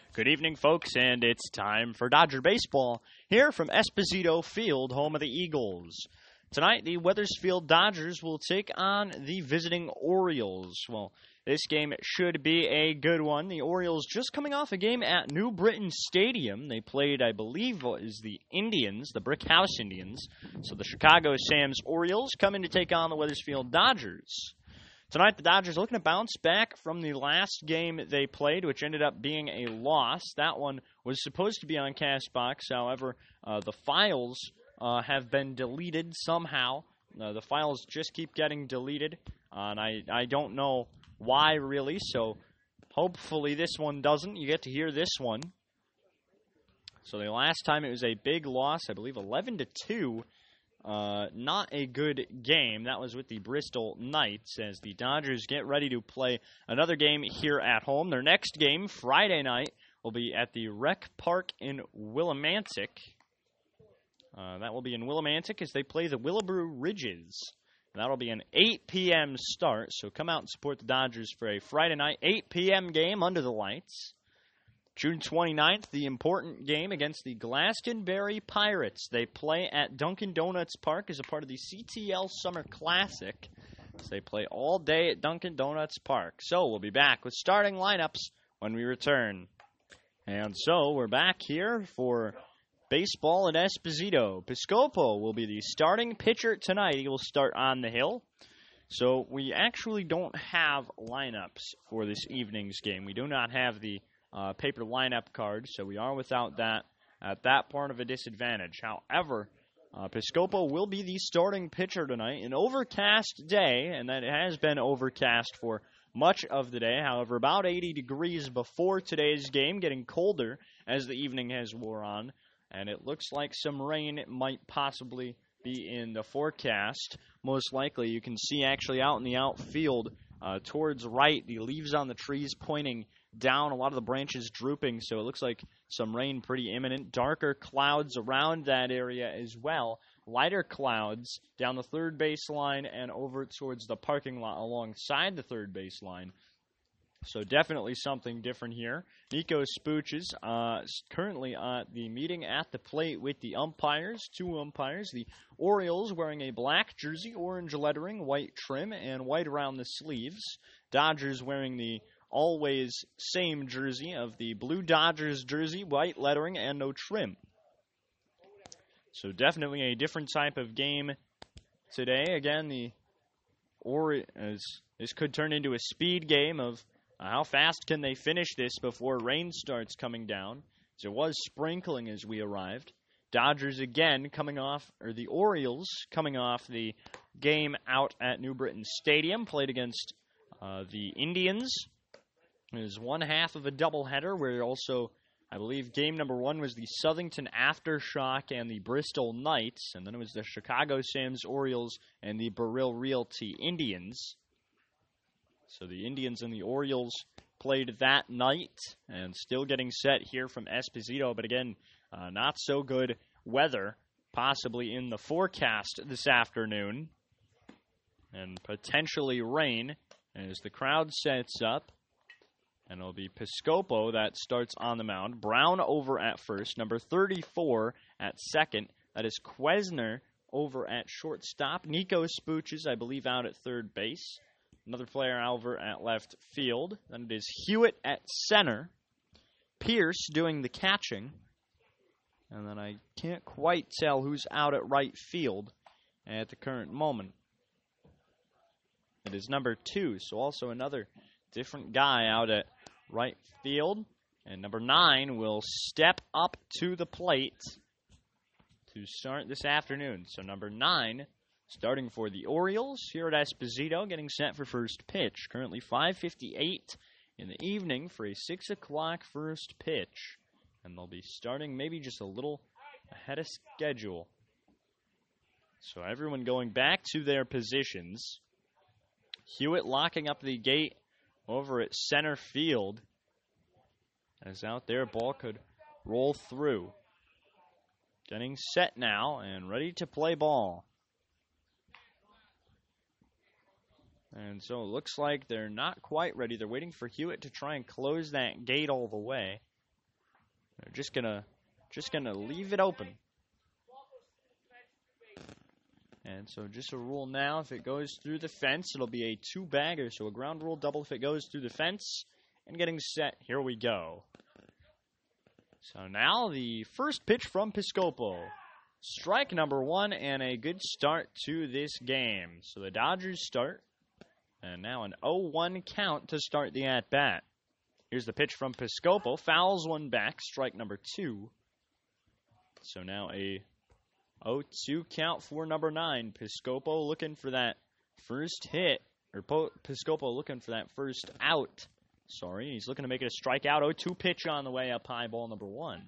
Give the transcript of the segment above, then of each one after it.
Good evening, folks, and it's time for Dodger Baseball here from Esposito Field, home of the Eagles. Tonight, the Wethersfield Dodgers will take on the visiting Orioles. Well, this game should be a good one. The Orioles just coming off a game at New Britain Stadium. They played, I believe, what is the Indians, the Brick House Indians. So the Chicago Sam's Orioles coming to take on the Wethersfield Dodgers. Tonight, the Dodgers looking to bounce back from the last game they played, which ended up being a loss. That one was supposed to be on CastBox. However, the files have been deleted somehow. The files just keep getting deleted, and I don't know why, really. So hopefully this one doesn't. You get to hear this one. So the last time it was a big loss, I believe 11-2. Not a good game. That was with the Bristol Knights as the Dodgers get ready to play another game here at home. Their next game, Friday night, will be at the Rec Park in Willimantic. That will be in Willimantic as they play the Willowbrew Ridges. That'll be an 8 p.m. start, so come out and support the Dodgers for a Friday night 8 p.m. game under the lights. June 29th, the important game against the Glastonbury Pirates. They play at Dunkin' Donuts Park as a part of the CTL Summer Classic. So they play all day at Dunkin' Donuts Park. So we'll be back with starting lineups when we return. And so we're back here for baseball at Esposito. Piscopo will be the starting pitcher tonight. He will start on the hill. So we actually don't have lineups for this evening's game. We do not have the paper lineup card, so we are without that at that part of a disadvantage. However, Piscopo will be the starting pitcher tonight. An overcast day, and that it has been overcast for much of the day. However, about 80 degrees before today's game, getting colder as the evening has wore on, and it looks like some rain might possibly be in the forecast. Most likely, you can see actually out in the outfield towards right, the leaves on the trees pointing down, a lot of the branches drooping, so it looks like some rain pretty imminent. Darker clouds around that area as well. Lighter clouds down the third baseline and over towards the parking lot alongside the third baseline. So definitely something different here. Nico Spooches currently at the meeting at the plate with the umpires, two umpires. The Orioles wearing a black jersey, orange lettering, white trim, and white around the sleeves. Dodgers wearing the always same jersey of the blue Dodgers jersey, white lettering, and no trim. So definitely a different type of game today. Again, this could turn into a speed game of how fast can they finish this before rain starts coming down. So it was sprinkling as we arrived. Dodgers again the Orioles coming off the game out at New Britain Stadium, played against the Indians. It was one half of a doubleheader where also, I believe, game number one was the Southington Aftershock and the Bristol Knights, and then it was the Chicago Sam's Orioles and the Beryl Realty Indians. So the Indians and the Orioles played that night, and still getting set here from Esposito, but again, not so good weather, possibly in the forecast this afternoon, and potentially rain as the crowd sets up. And it'll be Piscopo that starts on the mound. Brown over at first. Number 34 at second. That is Quesner over at shortstop. Nico Spooches, I believe, out at third base. Another player over at left field. Then it is Hewitt at center. Pierce doing the catching. And then I can't quite tell who's out at right field at the current moment. It is number 2, so also another different guy out at right field. And number 9 will step up to the plate to start this afternoon. So number 9 starting for the Orioles here at Esposito, getting set for first pitch. Currently 5:58 in the evening for a 6 o'clock first pitch. And they'll be starting maybe just a little ahead of schedule. So everyone going back to their positions. Hewitt locking up the gate over at center field. As out there, ball could roll through. Getting set now and ready to play ball. And so it looks like they're not quite ready. They're waiting for Hewitt to try and close that gate all the way. They're just gonna leave it open. And so just a rule now, if it goes through the fence, it'll be a two-bagger. So a ground rule double if it goes through the fence. And getting set, here we go. So now the first pitch from Piscopo. Strike number one and a good start to this game. So the Dodgers start. And now an 0-1 count to start the at-bat. Here's the pitch from Piscopo. Fouls one back, strike number two. So now a 0-2 count for number 9. Piscopo looking for that first hit. Or Piscopo looking for that first out. Sorry, he's looking to make it a strikeout. 0-2 pitch on the way up high, ball number 1.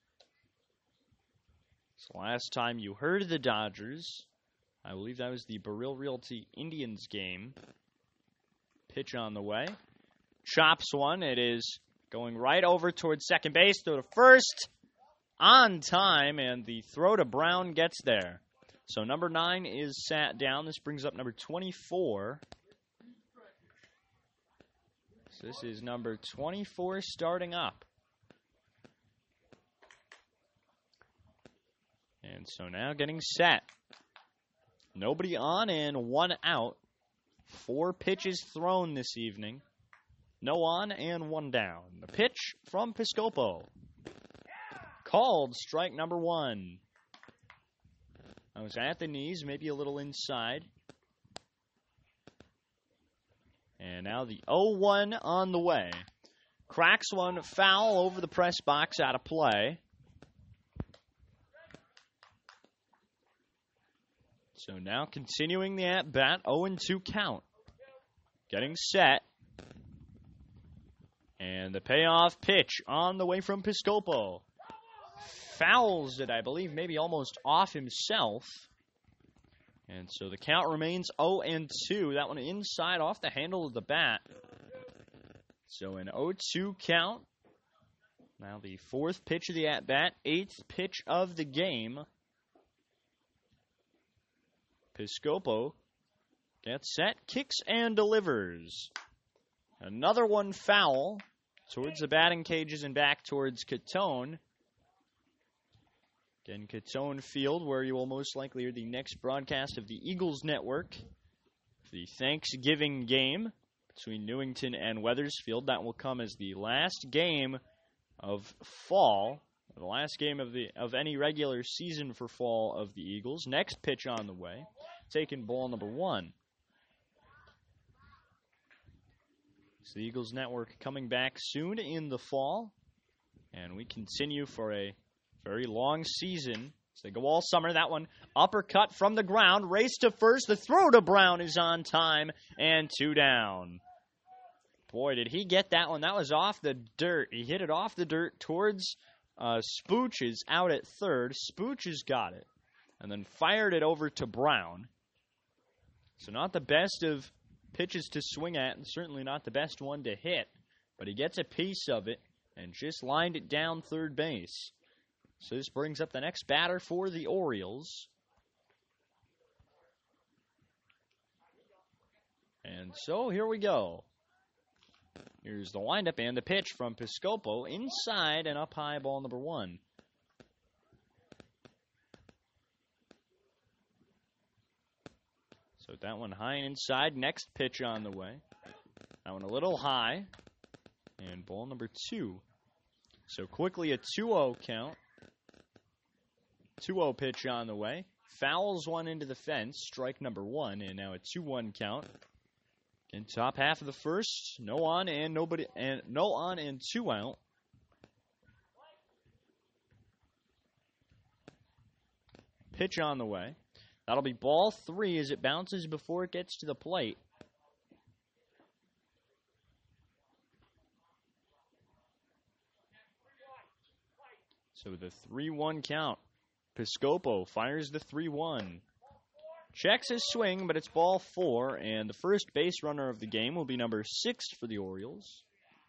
So last time you heard the Dodgers, I believe that was the Baril Realty Indians game. Pitch on the way. Chops one. It is going right over towards second base. Throw to first. On time, and the throw to Brown gets there. So number 9 is sat down. This brings up number 24. So this is number 24 starting up. And so now getting set. Nobody on and 1 out. 4 pitches thrown this evening. No on and 1 down. The pitch from Piscopo. Called strike number 1. I was at the knees, maybe a little inside. And now the 0-1 on the way. Cracks one, foul over the press box, out of play. So now continuing the at-bat, 0-2 count. Getting set. And the payoff pitch on the way from Piscopo. Fouls it, I believe, maybe almost off himself. And so the count remains 0-2. That one inside off the handle of the bat. So an 0-2 count. Now the 4th pitch of the at-bat, 8th pitch of the game. Piscopo gets set, kicks and delivers. Another one foul towards the batting cages and back towards Catone. Again, Catone Field, where you will most likely hear the next broadcast of the Eagles Network. The Thanksgiving game between Newington and Wethersfield. That will come as the last game of fall. The last game of any regular season for fall of the Eagles. Next pitch on the way. Taking ball number 1. So the Eagles Network coming back soon in the fall. And we continue for a very long season. So they go all summer. That one uppercut from the ground. Race to first. The throw to Brown is on time. And 2 down. Boy, did he get that one. That was off the dirt. He hit it off the dirt towards Spooches out at third. Spooches got it. And then fired it over to Brown. So not the best of pitches to swing at, and certainly not the best one to hit. But he gets a piece of it and just lined it down third base. So this brings up the next batter for the Orioles. And so here we go. Here's the windup and the pitch from Piscopo. Inside and up high, ball number 1. So that one high and inside. Next pitch on the way. That one a little high. And ball number 2. So quickly a 2-0 count. 2-0 pitch on the way. Fouls one into the fence. Strike number 1. And now a 2-1 count. In top half of the first. No on and 2 out. Pitch on the way. That'll be ball 3 as it bounces before it gets to the plate. So the 3-1 count. Piscopo fires the 3-1. Checks his swing, but it's ball 4, and the first base runner of the game will be number 6 for the Orioles.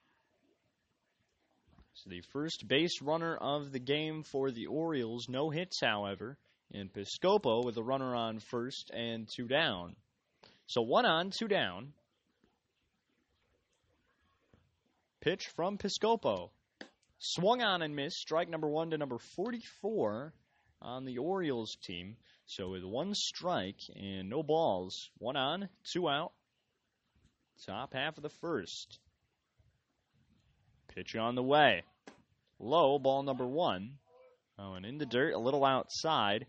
So the first base runner of the game for the Orioles. No hits, however. And Piscopo with a runner on first and 2 down. So 1 on, 2 down. Pitch from Piscopo. Swung on and missed. Strike number 1 to number 44 on the Orioles team. So with 1 strike and no balls, 1 on, 2 out. Top half of the first. Pitch on the way. Low, ball number 1. Oh, and in the dirt, a little outside.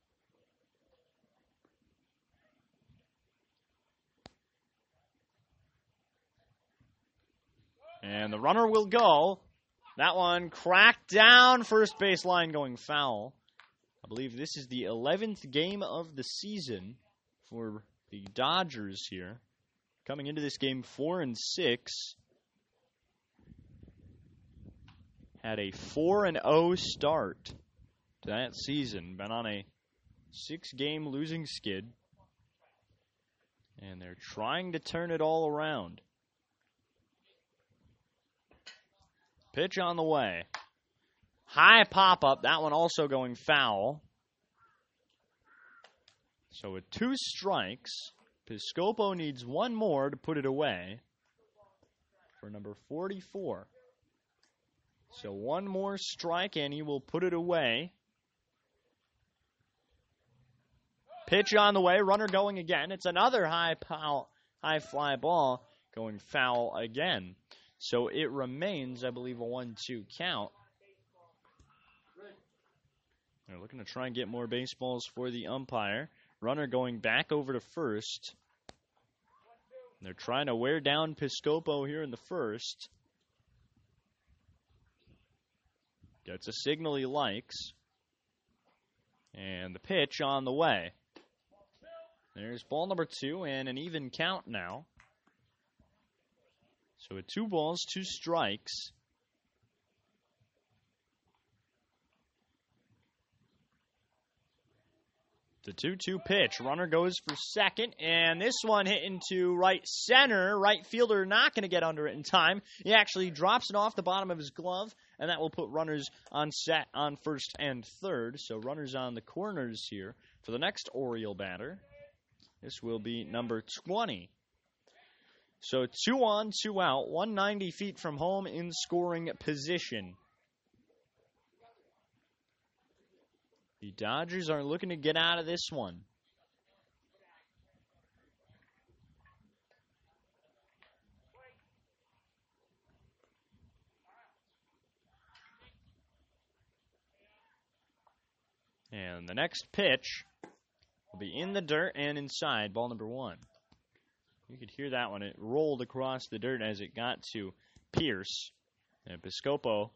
And the runner will go. That one cracked down first base line, going foul. I believe this is the 11th game of the season for the Dodgers here. Coming into this game 4-6. Had a 4-0 start to that season. Been on a 6-game losing skid. And they're trying to turn it all around. Pitch on the way. High pop-up. That one also going foul. So with 2 strikes, Piscopo needs 1 more to put it away for number 44. So 1 more strike and he will put it away. Pitch on the way. Runner going again. It's another high fly ball going foul again. So it remains, I believe, a 1-2 count. They're looking to try and get more baseballs for the umpire. Runner going back over to first. They're trying to wear down Piscopo here in the first. Gets a signal he likes. And the pitch on the way. There's ball number 2 and an even count now. So with 2 balls, 2 strikes. The 2-2 pitch. Runner goes for second, and this one hit into right center. Right fielder not going to get under it in time. He actually drops it off the bottom of his glove, and that will put runners on set on first and third. So runners on the corners here for the next Oriole batter. This will be number 20. So 2 on, 2 out, 190 feet from home in scoring position. The Dodgers are looking to get out of this one. And the next pitch will be in the dirt and inside, ball number 1. You could hear that one. It rolled across the dirt as it got to Pierce. And Piscopo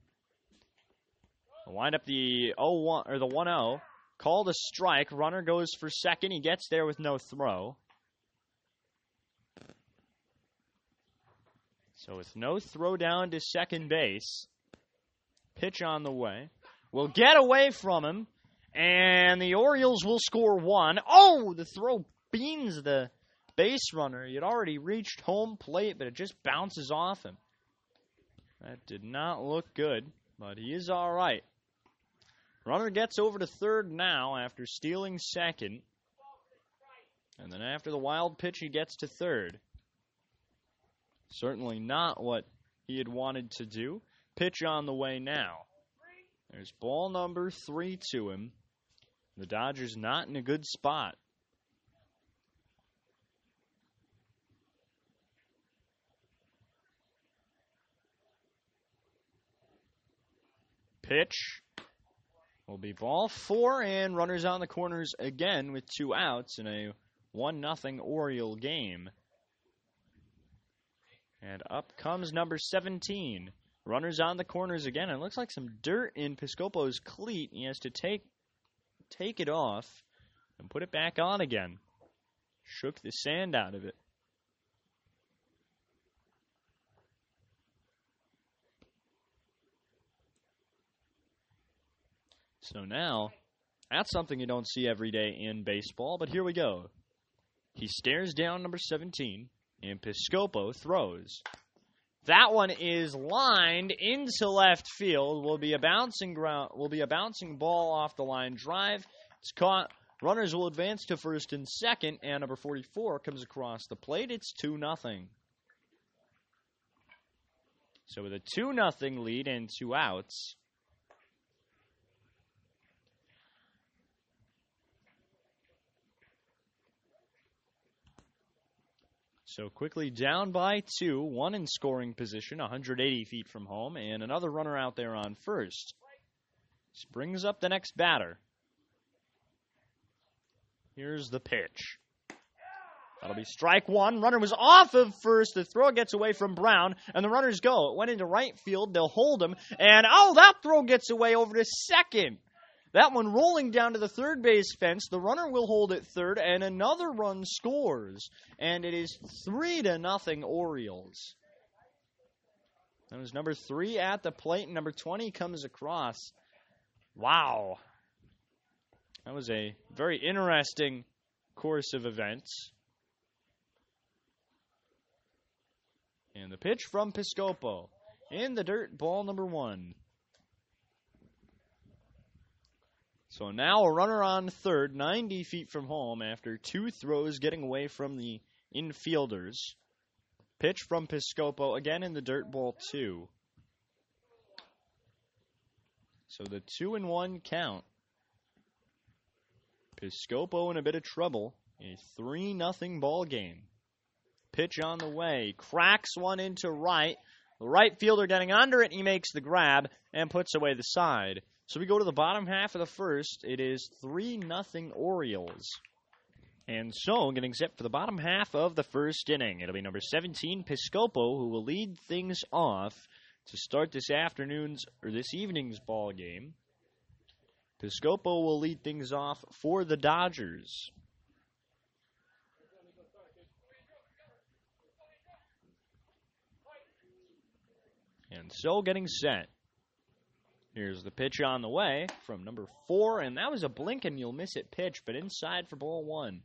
will wind up the 0-1 or the 1-0. Called a strike. Runner goes for second. He gets there with no throw. So with no throw down to second base. Pitch on the way. Will get away from him. And the Orioles will score 1. Oh, the throw beans the base runner. He had already reached home plate, but it just bounces off him. That did not look good, but he is all right. Runner gets over to third now after stealing second. And then after the wild pitch, he gets to third. Certainly not what he had wanted to do. Pitch on the way now. There's ball number 3 to him. The Dodgers not in a good spot. Pitch will be ball 4, and runners on the corners again with 2 outs in a 1-0 Oriole game. And up comes number 17. Runners on the corners again. It looks like some dirt in Piscopo's cleat. He has to take it off and put it back on again. Shook the sand out of it. So now, that's something you don't see every day in baseball, but here we go. He stares down number 17, and Piscopo throws. That one is lined into left field. Will be a bouncing ball off the line drive. It's caught. Runners will advance to first and second, and number 44 comes across the plate. It's 2-0. So with a 2-0 lead and 2 outs, so quickly down by 2, one in scoring position, 180 feet from home, and another runner out there on first. This brings up the next batter. Here's the pitch. That'll be strike one. Runner was off of first. The throw gets away from Brown, and the runners go. It went into right field. They'll hold him, and that throw gets away over to second. That one rolling down to the third base fence. The runner will hold at third, and another run scores. And it is 3-0 Orioles. That was number 3 at the plate, and number 20 comes across. Wow. That was a very interesting course of events. And the pitch from Piscopo. In the dirt, ball number 1. So now a runner on third, 90 feet from home after 2 throws getting away from the infielders. Pitch from Piscopo, again in the dirt, ball 2. So the 2-1 count. Piscopo in a bit of trouble. A 3-0 ball game. Pitch on the way. Cracks one into right. The right fielder getting under it. He makes the grab and puts away the side. So we go to the bottom half of the first. It is 3-0 Orioles. And so getting set for the bottom half of the first inning. It'll be number 17, Piscopo, who will lead things off to start this evening's ball game. Piscopo will lead things off for the Dodgers. And so getting set. Here's the pitch on the way from number 4, and that was a blink and you'll miss it pitch, but inside for ball 1.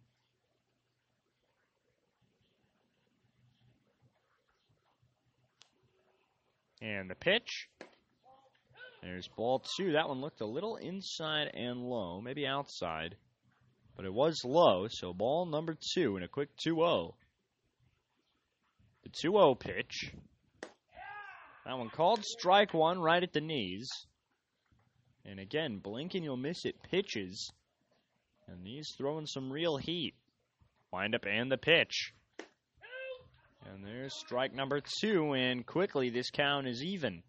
And the pitch. There's ball 2. That one looked a little inside and low, maybe outside, but it was low, so ball number 2 and a quick 2-0. The 2-0 pitch. That one called strike 1 right at the knees. And again, blink and you'll miss it pitches. And these throwing some real heat. Wind up and the pitch. And there's strike number 2, and quickly this count is even.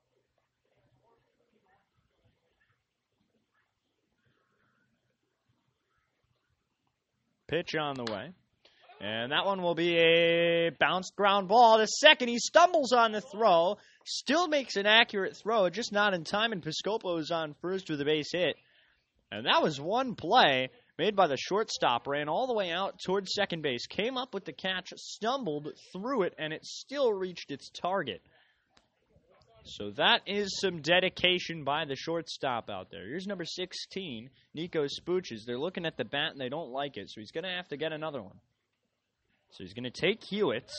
Pitch on the way. And that one will be a bounced ground ball to second. He stumbles on the throw. Still makes an accurate throw, just not in time, and Piscopo is on first with a base hit. And that was one play made by the shortstop. Ran all the way out towards second base. Came up with the catch, stumbled, threw it, and it still reached its target. So that is some dedication by the shortstop out there. Here's number 16, Nico Spooches. They're looking at the bat, and they don't like it, so he's going to have to get another one. So he's going to take Hewitt.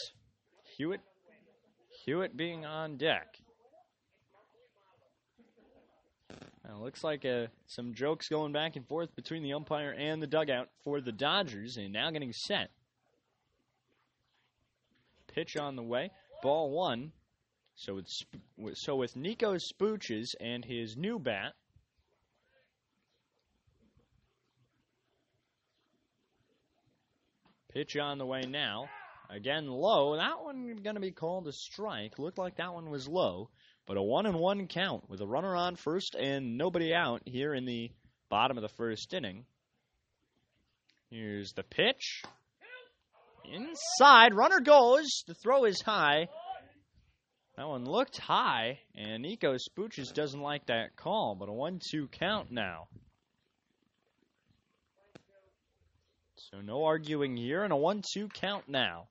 Hewitt being on deck. Now, looks like some jokes going back and forth between the umpire and the dugout for the Dodgers, and now getting set. Pitch on the way. Ball 1. So with Nico Spooches and his new bat, pitch on the way now. Again, low. That one going to be called a strike. Looked like that one was low. But a 1-1 count with a runner on first and nobody out here in the bottom of the first inning. Here's the pitch. Inside. Runner goes. The throw is high. That one looked high, and Nico Spooches doesn't like that call, but a 1-2 count now. So no arguing here, and a 1-2 count now.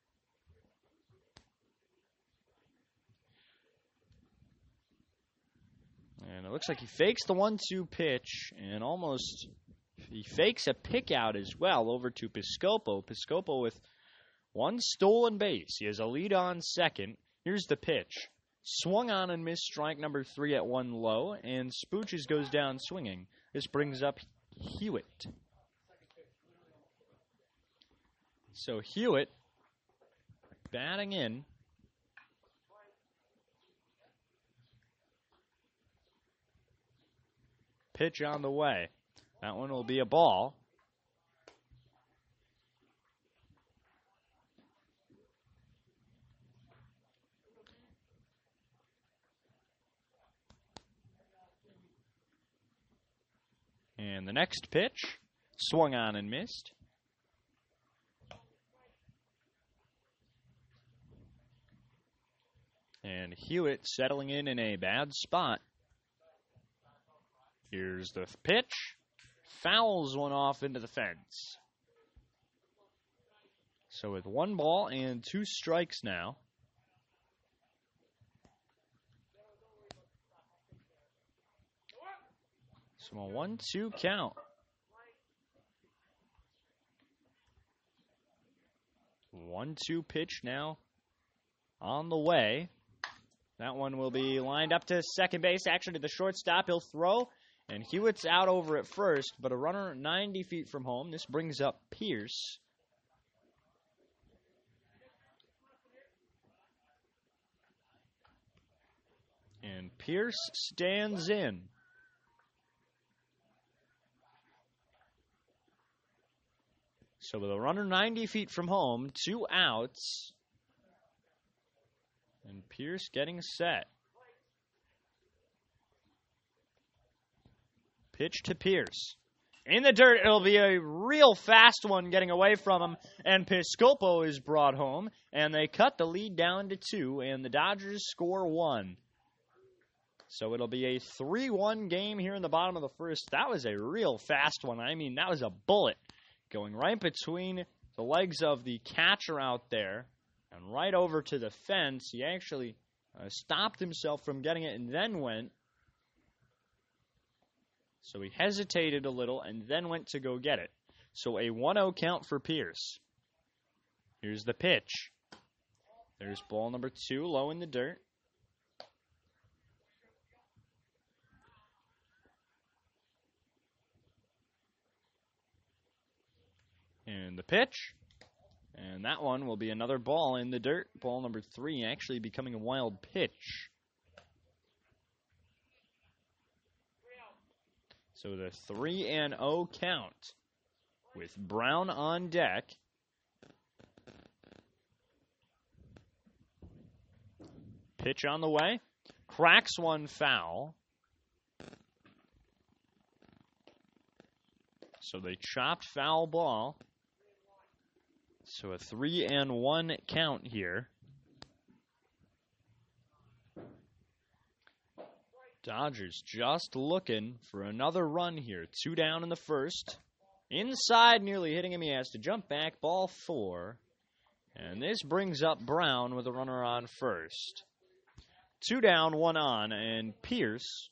And it looks like he fakes the 1-2 pitch, and almost he fakes a pick out as well over to Piscopo. Piscopo with one stolen base. He has a lead on second. Here's the pitch. Swung on and missed strike number 3 at 1 low, and Spooches goes down swinging. This brings up Hewitt. So Hewitt batting in. pitch on the way. That one will be a ball. And the next pitch, swung on and missed. And Hewitt settling in a bad spot. Here's the pitch. Fouls one off into the fence. So with 1 ball and 2 strikes now. So a 1-2 count. 1-2 pitch now on the way. That one will be lined up to second base. Actually, to the shortstop, he'll throw. And Hewitt's out over at first, but a runner 90 feet from home. This brings up Pierce. And Pierce stands in. So with a runner 90 feet from home, 2 outs. And Pierce getting set. Pitch to Pierce. In the dirt, it'll be a real fast one getting away from him. And Piscopo is brought home. And they cut the lead down to 2. And the Dodgers score 1. So it'll be a 3-1 game here in the bottom of the first. That was a real fast one. I mean, that was a bullet going right between the legs of the catcher out there and right over to the fence. He actually stopped himself from getting it and then went. So he hesitated a little and then went to go get it. So a 1-0 count for Pierce. Here's the pitch. There's ball number 2, low in the dirt. And the pitch. And that one will be another ball in the dirt. Ball number 3 actually becoming a wild pitch. So the 3-0 count with Brown on deck. Pitch on the way. Cracks one foul. So they chopped foul ball. So a 3-1 count here. Dodgers just looking for another run here. 2 down in the first. Inside, nearly hitting him. He has to jump back. Ball 4. And this brings up Brown with a runner on first. 2 down, 1 on. And Pierce.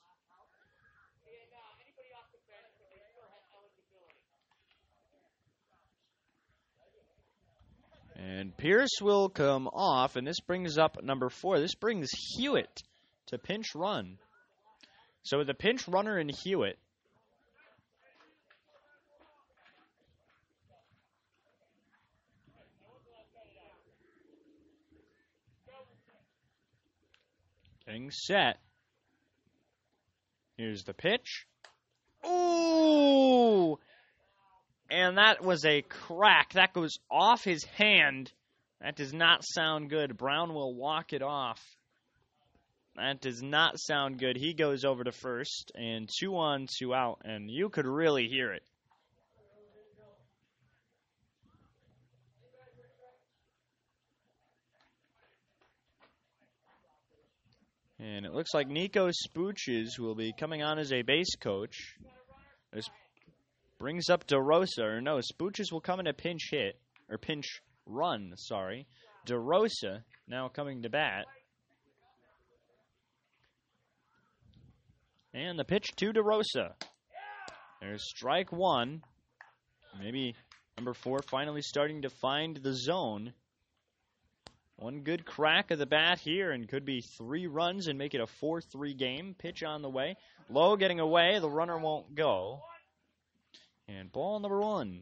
And Pierce will come off, and this brings up number 4. This brings Hewitt to pinch run. So with a pinch runner in Hewitt, getting set. Here's the pitch. Ooh! And that was a crack. That goes off his hand. That does not sound good. Brown will walk it off. That does not sound good. He goes over to first, and 2 on, 2 out, and you could really hear it. And it looks like Nico Spooches will be coming on as a base coach. This brings up DeRosa, or no, Spooches will come in a pinch hit, or pinch run, sorry. DeRosa now coming to bat. And the pitch to DeRosa. There's strike 1. Maybe number 4 finally starting to find the zone. One good crack of the bat here and could be 3 runs and make it a 4-3 game. Pitch on the way. Low getting away. The runner won't go. And ball number 1.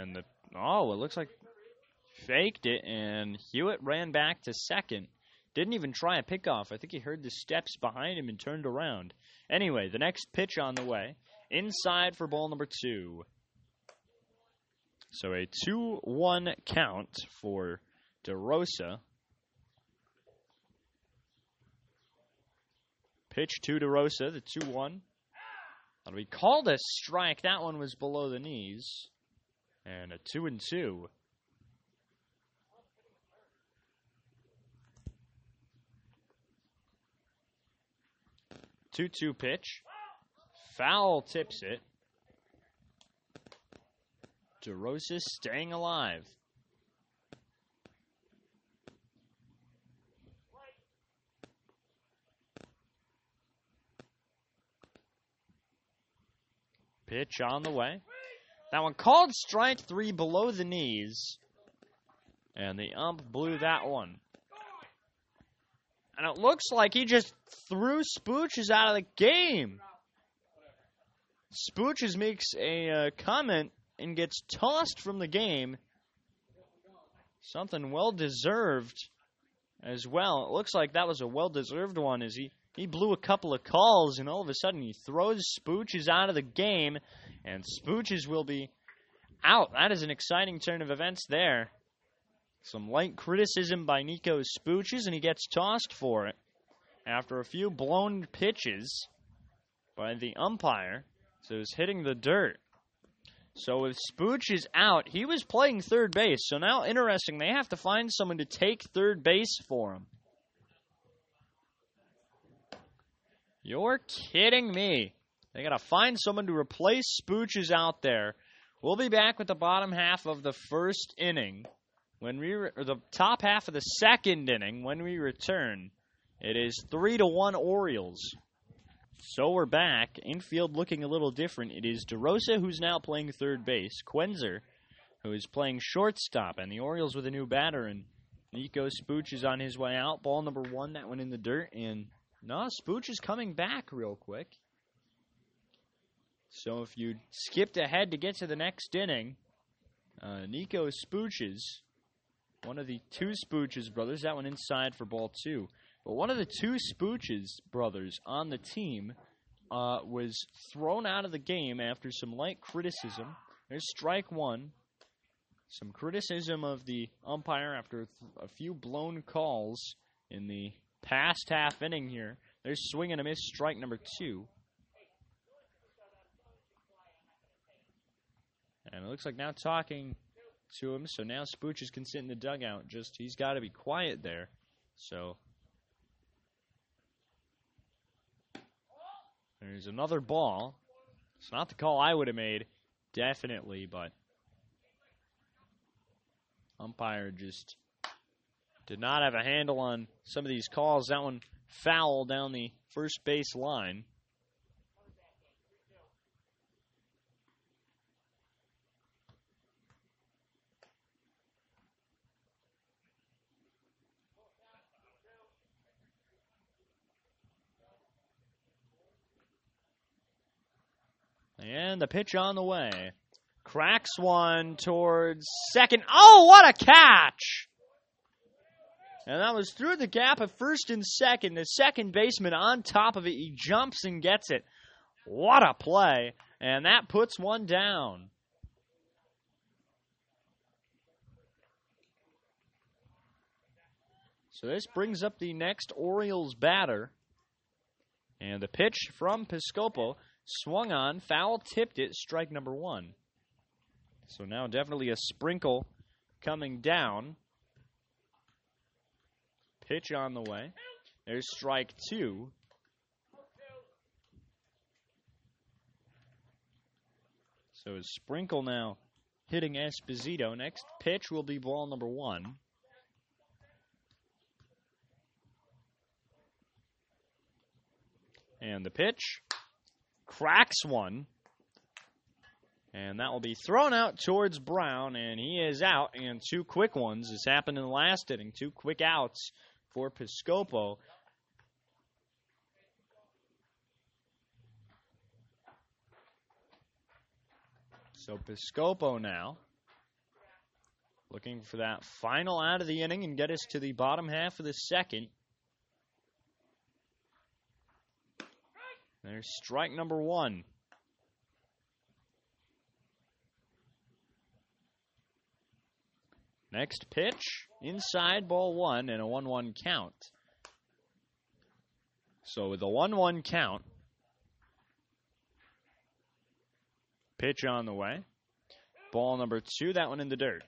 And it looks like faked it, and Hewitt ran back to second. Didn't even try a pickoff. I think he heard the steps behind him and turned around. Anyway, the next pitch on the way. Inside for ball number 2. So a 2-1 count for DeRosa. Pitch to DeRosa, the 2-1. That'll be called a strike. That one was below the knees. And a 2-2. 2-2 pitch. Foul tips it. DeRosa staying alive. Pitch on the way. That one called strike 3 below the knees. And the ump blew that one. And it looks like he just threw Spooches out of the game. Spooches makes a comment and gets tossed from the game. Something well-deserved as well. It looks like that was a well-deserved one as he blew a couple of calls, and all of a sudden he throws Spooches out of the game, and Spooches will be out. That is an exciting turn of events there. Some light criticism by Nico Spooches, and he gets tossed for it after a few blown pitches by the umpire. So he's hitting the dirt. So with Spooches out, he was playing third base. So now, interesting, they have to find someone to take third base for him. You're kidding me. They got to find someone to replace Spooches out there. We'll be back with the bottom half of the first inning. Or the top half of the second inning when we return. It is 3-1 Orioles. So we're back. Infield looking a little different. It is DeRosa who's now playing third base. Quenzer who is playing shortstop. And the Orioles with a new batter. And Nico Spooch is on his way out. Ball number 1, that one in the dirt. And no, Spooch is coming back real quick. So if you skipped ahead to get to the next inning, Nico Spooches, one of the 2 Spooches brothers, that one inside for ball 2. But one of the 2 Spooches brothers on the team was thrown out of the game after some light criticism. There's strike 1. Some criticism of the umpire after a few blown calls in the past half inning here. There's swing and a miss, strike number 2. And it looks like now talking to him, so now Spooches can sit in the dugout. Just, he's got to be quiet there. So there's another ball. It's not the call I would have made, definitely, but umpire just did not have a handle on some of these calls. That one foul down the first base line. And the pitch on the way. Cracks one towards second. Oh, what a catch! And that was through the gap of first and second. The second baseman on top of it. He jumps and gets it. What a play. And that puts one down. So this brings up the next Orioles batter. And the pitch from Piscopo. Swung on, foul tipped it, strike number 1. So now definitely a sprinkle coming down. Pitch on the way. There's strike 2. So a sprinkle now hitting Esposito. Next pitch will be ball number 1. And the pitch cracks one. And that will be thrown out towards Brown, and he is out. And 2 quick ones. This happened in the last inning. 2 quick outs for Piscopo. So Piscopo now looking for that final out of the inning and get us to the bottom half of the second. There's strike number one. Next pitch, inside, ball one, and a 1-1 count. So with a 1-1 count, pitch on the way. Ball number two, that one in the dirt.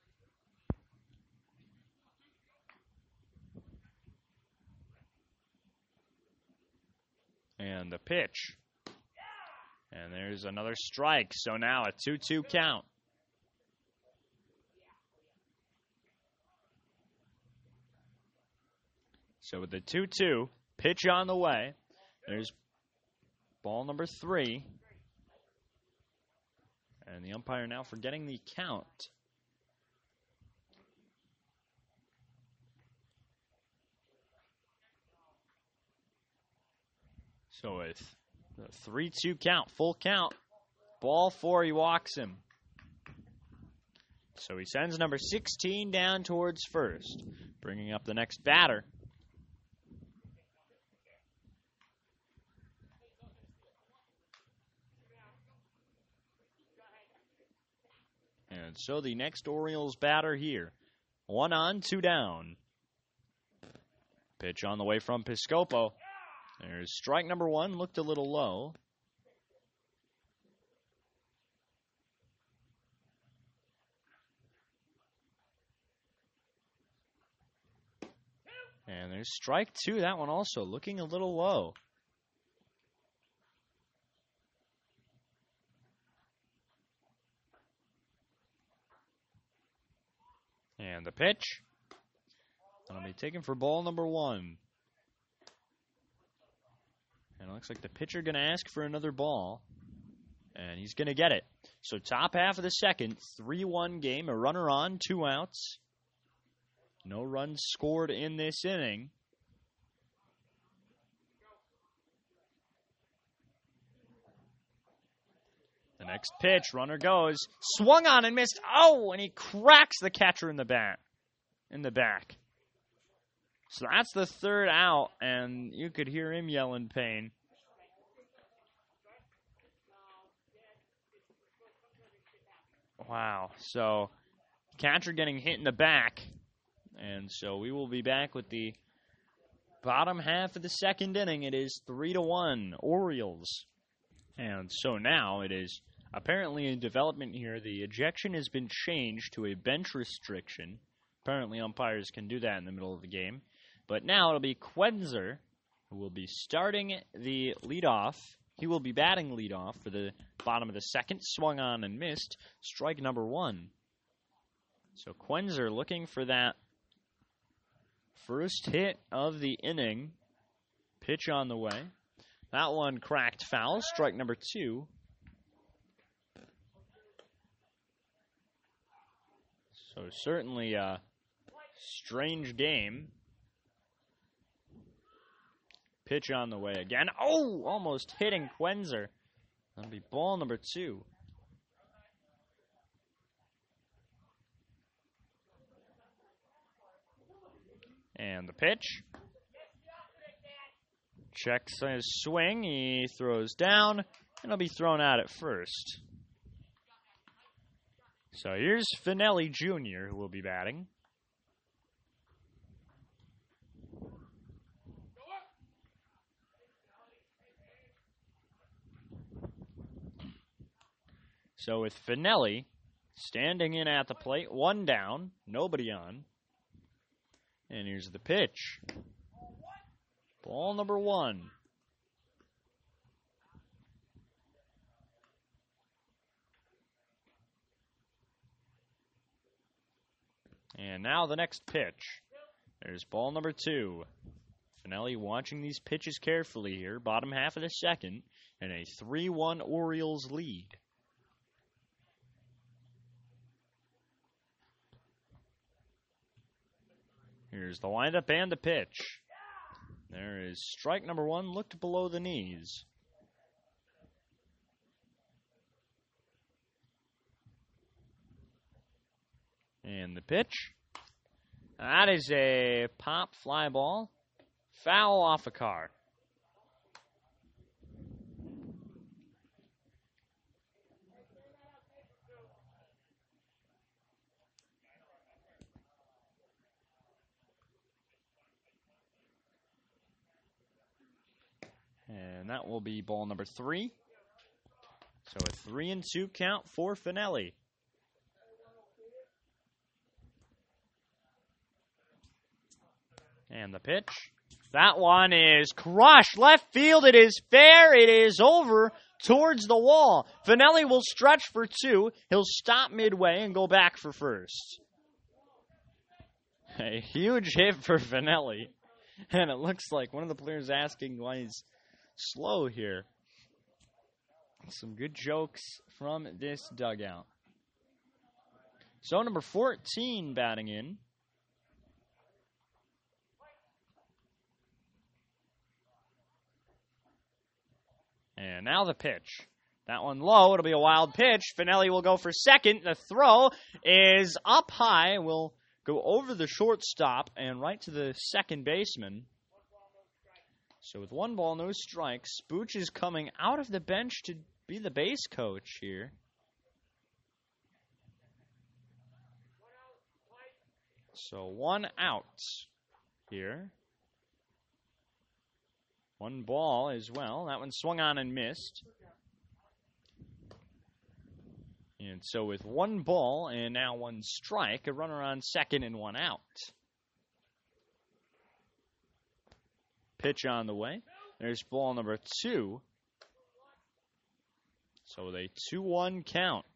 And the pitch. And there's another strike. So now a 2-2 count. So with the 2-2, pitch on the way, there's ball number three. And the umpire now forgetting the count. So with the 3-2 count, full count, ball four, he walks him. So he sends number 16 down towards first, bringing up the next batter. And so the next Orioles batter here. 1 on, 2 down. Pitch on the way from Piscopo. There's strike number one, looked a little low. And there's strike two, that one also looking a little low. And the pitch. That'll be taken for ball number one. And it looks like the pitcher going to ask for another ball. And he's going to get it. So top half of the second, 3-1 game, a runner on, 2 outs. No runs scored in this inning. The next pitch, runner goes, swung on and missed. Oh, and he cracks the catcher in the back. So that's the third out, and you could hear him yell in pain. Wow. So catcher getting hit in the back. And so we will be back with the bottom half of the second inning. It is 3-1 Orioles. And so now it is apparently in development here. The ejection has been changed to a bench restriction. Apparently umpires can do that in the middle of the game. But now it'll be Quenzer who will be starting the leadoff. He will be batting leadoff for the bottom of the second. Swung on and missed. Strike number one. So Quenzer looking for that first hit of the inning. Pitch on the way. That one cracked foul. Strike number two. So certainly a strange game. Pitch on the way again. Oh, almost hitting Quenzer. That'll be ball number two. And the pitch. Checks his swing. He throws down, and he'll be thrown out at first. So here's Finelli Jr., who will be batting. So with Finelli standing in at the plate, 1 down, nobody on. And here's the pitch. Ball number one. And now the next pitch. There's ball number two. Finelli watching these pitches carefully here. Bottom half of the second. And a 3-1 Orioles lead. Here's the windup and the pitch. There is strike number one, looked below the knees. And the pitch. That is a pop fly ball. Foul off a car. And that will be ball number 3. So a 3-2 count for Finelli. And the pitch. That one is crushed. Left field. It is fair. It is over towards the wall. Finelli will stretch for 2. He'll stop midway and go back for first. A huge hit for Finelli. And it looks like one of the players asking why he's slow here. Some good jokes from this dugout. So number 14 batting in. And now the pitch. That one low. It'll be a wild pitch. Finelli will go for second. The throw is up high. Will go over the shortstop and right to the second baseman. So with 1 ball, no strikes, Spooch is coming out of the bench to be the base coach here. So 1 out here. 1 ball as well. That one swung on and missed. And so with 1 ball and now 1 strike, a runner on second and 1 out. Pitch on the way. There's ball number 2. So with a 2-1 count.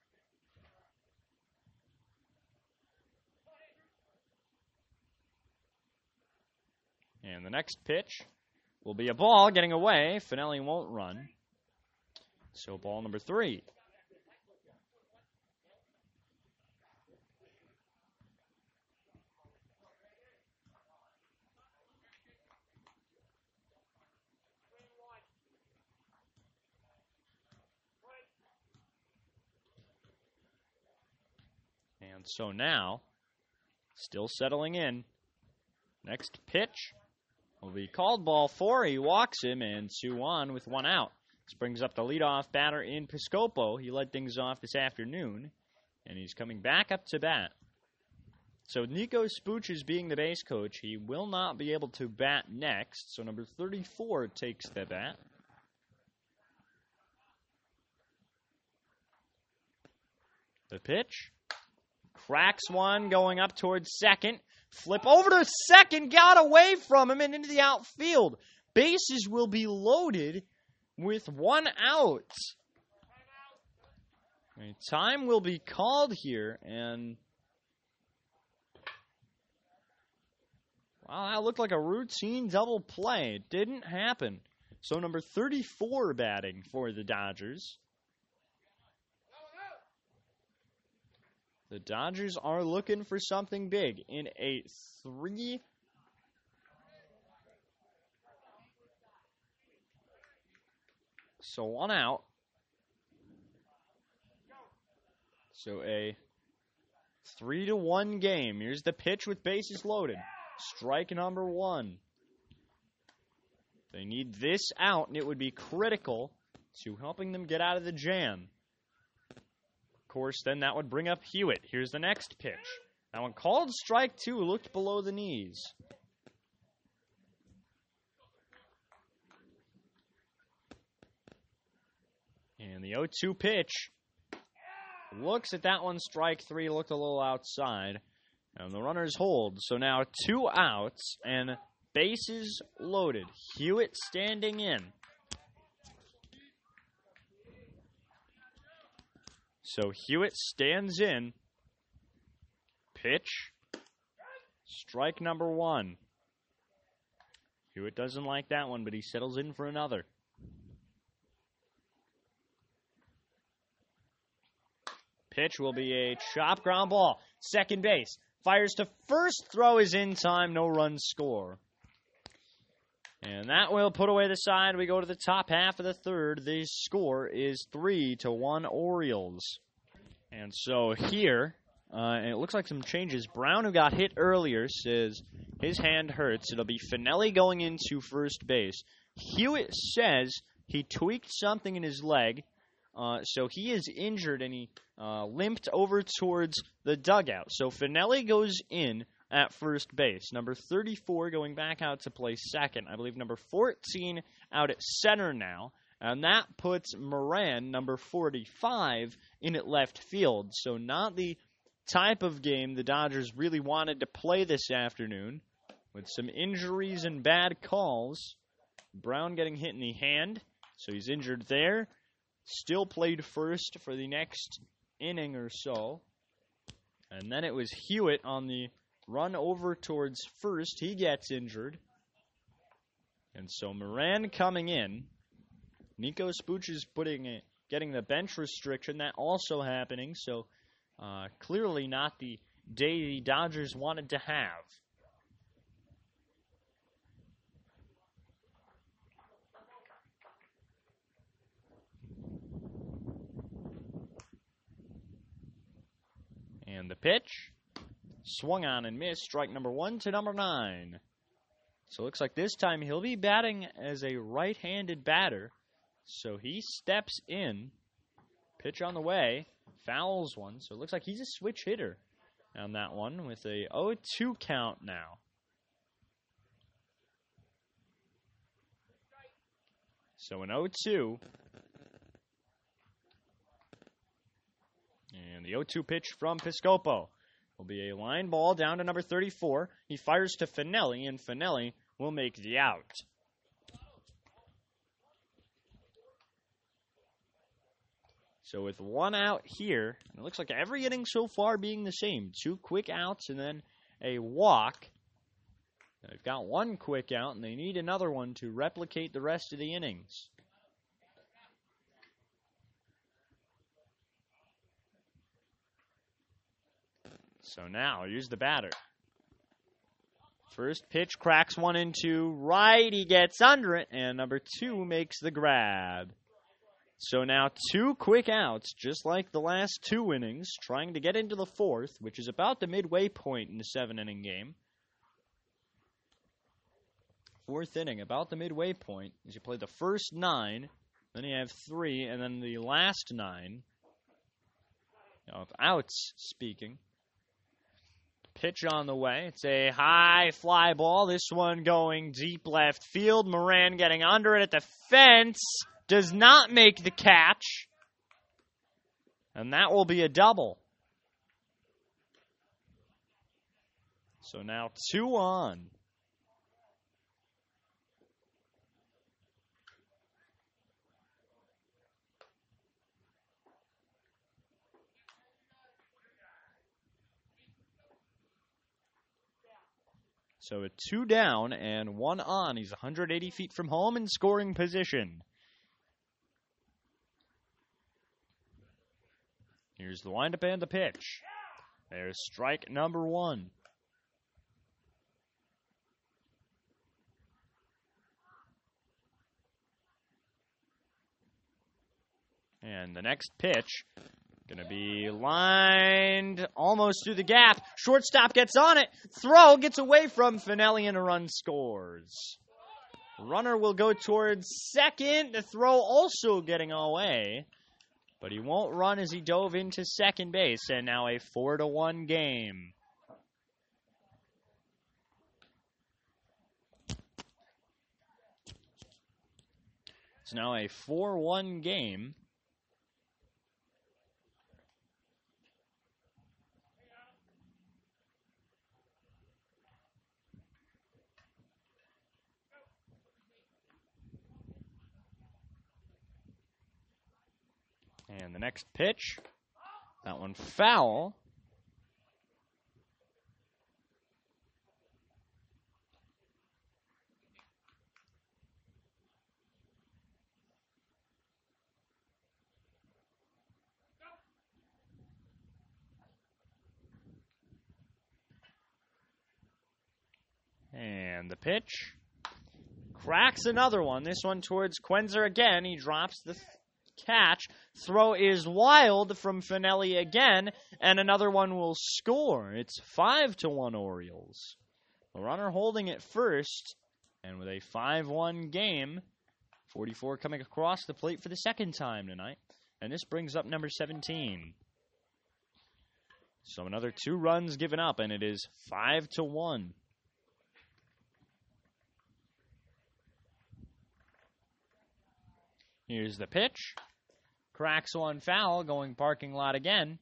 And the next pitch will be a ball getting away. Finelli won't run. So ball number 3. And so now, still settling in. Next pitch will be called ball 4. He walks him and 2-1 with 1 out. This brings up the leadoff batter in Piscopo. He led things off this afternoon, and he's coming back up to bat. So Nico Spooch is being the base coach. He will not be able to bat next, so number 34 takes the bat. The pitch. Cracks one going up towards second. Flip over to second. Got away from him and into the outfield. Bases will be loaded with 1 out. Time will be called here. And wow, that looked like a routine double play. It didn't happen. So number 34 batting for the Dodgers. The Dodgers are looking for something big in a 3. So 1 out. So a 3-1 game. Here's the pitch with bases loaded. Strike number 1. They need this out, and it would be critical to helping them get out of the jam. Of course, then that would bring up Hewitt. Here's the next pitch. That one called strike 2, looked below the knees. And the 0-2 pitch. Looks at that one, strike 3, looked a little outside. And the runners hold. So now 2 outs and bases loaded. Hewitt standing in. So Hewitt stands in. Pitch. Strike number 1. Hewitt doesn't like that one, but he settles in for another. Pitch will be a chop ground ball. Second base. Fires to first. Throw is in time. No run score. And that will put away the side. We go to the top half of the third. The score is 3-1 Orioles. And so here, And it looks like some changes. Brown, who got hit earlier, says his hand hurts. It'll be Finelli going into first base. Hewitt says he tweaked something in his leg, so he is injured, and he limped over towards the dugout. So Finelli goes in at first base. Number 34 going back out to play second. I believe number 14 out at center now. And that puts Moran, number 45, in at left field. So not the type of game the Dodgers really wanted to play this afternoon. With some injuries and bad calls. Brown getting hit in the hand, so he's injured there. Still played first for the next inning or so. And then it was Hewitt on the run over towards first. He gets injured. And so Moran coming in. Nico Spuch is getting the bench restriction. That also happening. So clearly not the day the Dodgers wanted to have. And the pitch, swung on and missed, strike number 1 to number 9. So it looks like this time he'll be batting as a right-handed batter. So he steps in, pitch on the way, fouls one. So it looks like he's a switch hitter on that one with a 0-2 count now. So an 0-2. And the 0-2 pitch from Piscopo will be a line ball down to number 34. He fires to Finelli, and Finelli will make the out. So with one out here, it looks like every inning so far being the same. 2 quick outs and then a walk. They've got 1 quick out, and they need another one to replicate the rest of the innings. So now, here's the batter. First pitch cracks one into right. He gets under it, and number 2 makes the grab. So now 2 quick outs, just like the last 2 innings, trying to get into the 4th, which is about the midway point in the 7-inning game. 4th inning, about the midway point, as you play the first 9, then you have 3, and then the last 9 of outs, speaking. Pitch on the way. It's a high fly ball. This one going deep left field. Moran getting under it at the fence. Does not make the catch. And that will be a double. So now 2 on. So a 2 down and 1 on. He's 180 feet from home in scoring position. Here's the windup and the pitch. There's strike number 1. And the next pitch, going to be lined almost through the gap. Shortstop gets on it. Throw gets away from Finelli and a run scores. Runner will go towards second. The throw also getting away. But he won't run as he dove into second base. And now a 4-1 game. It's now a 4-1 game. And the next pitch, that one foul. And the pitch cracks another one. This one towards Quenzer again. He drops the catch. Throw is wild from Finelli again, and another one will score. It's 5-1 Orioles. The runner holding it first, and with a 5-1 game, 44 coming across the plate for the second time tonight. And this brings up number 17. So another 2 runs given up, and it is 5-1. Here's the pitch. Cracks one foul, going parking lot again.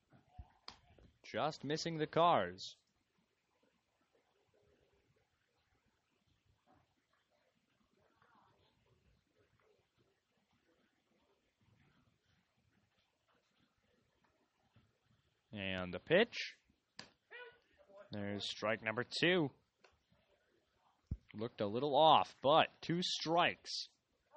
Just missing the cars. And the pitch. There's strike number 2. Looked a little off, but 2 strikes.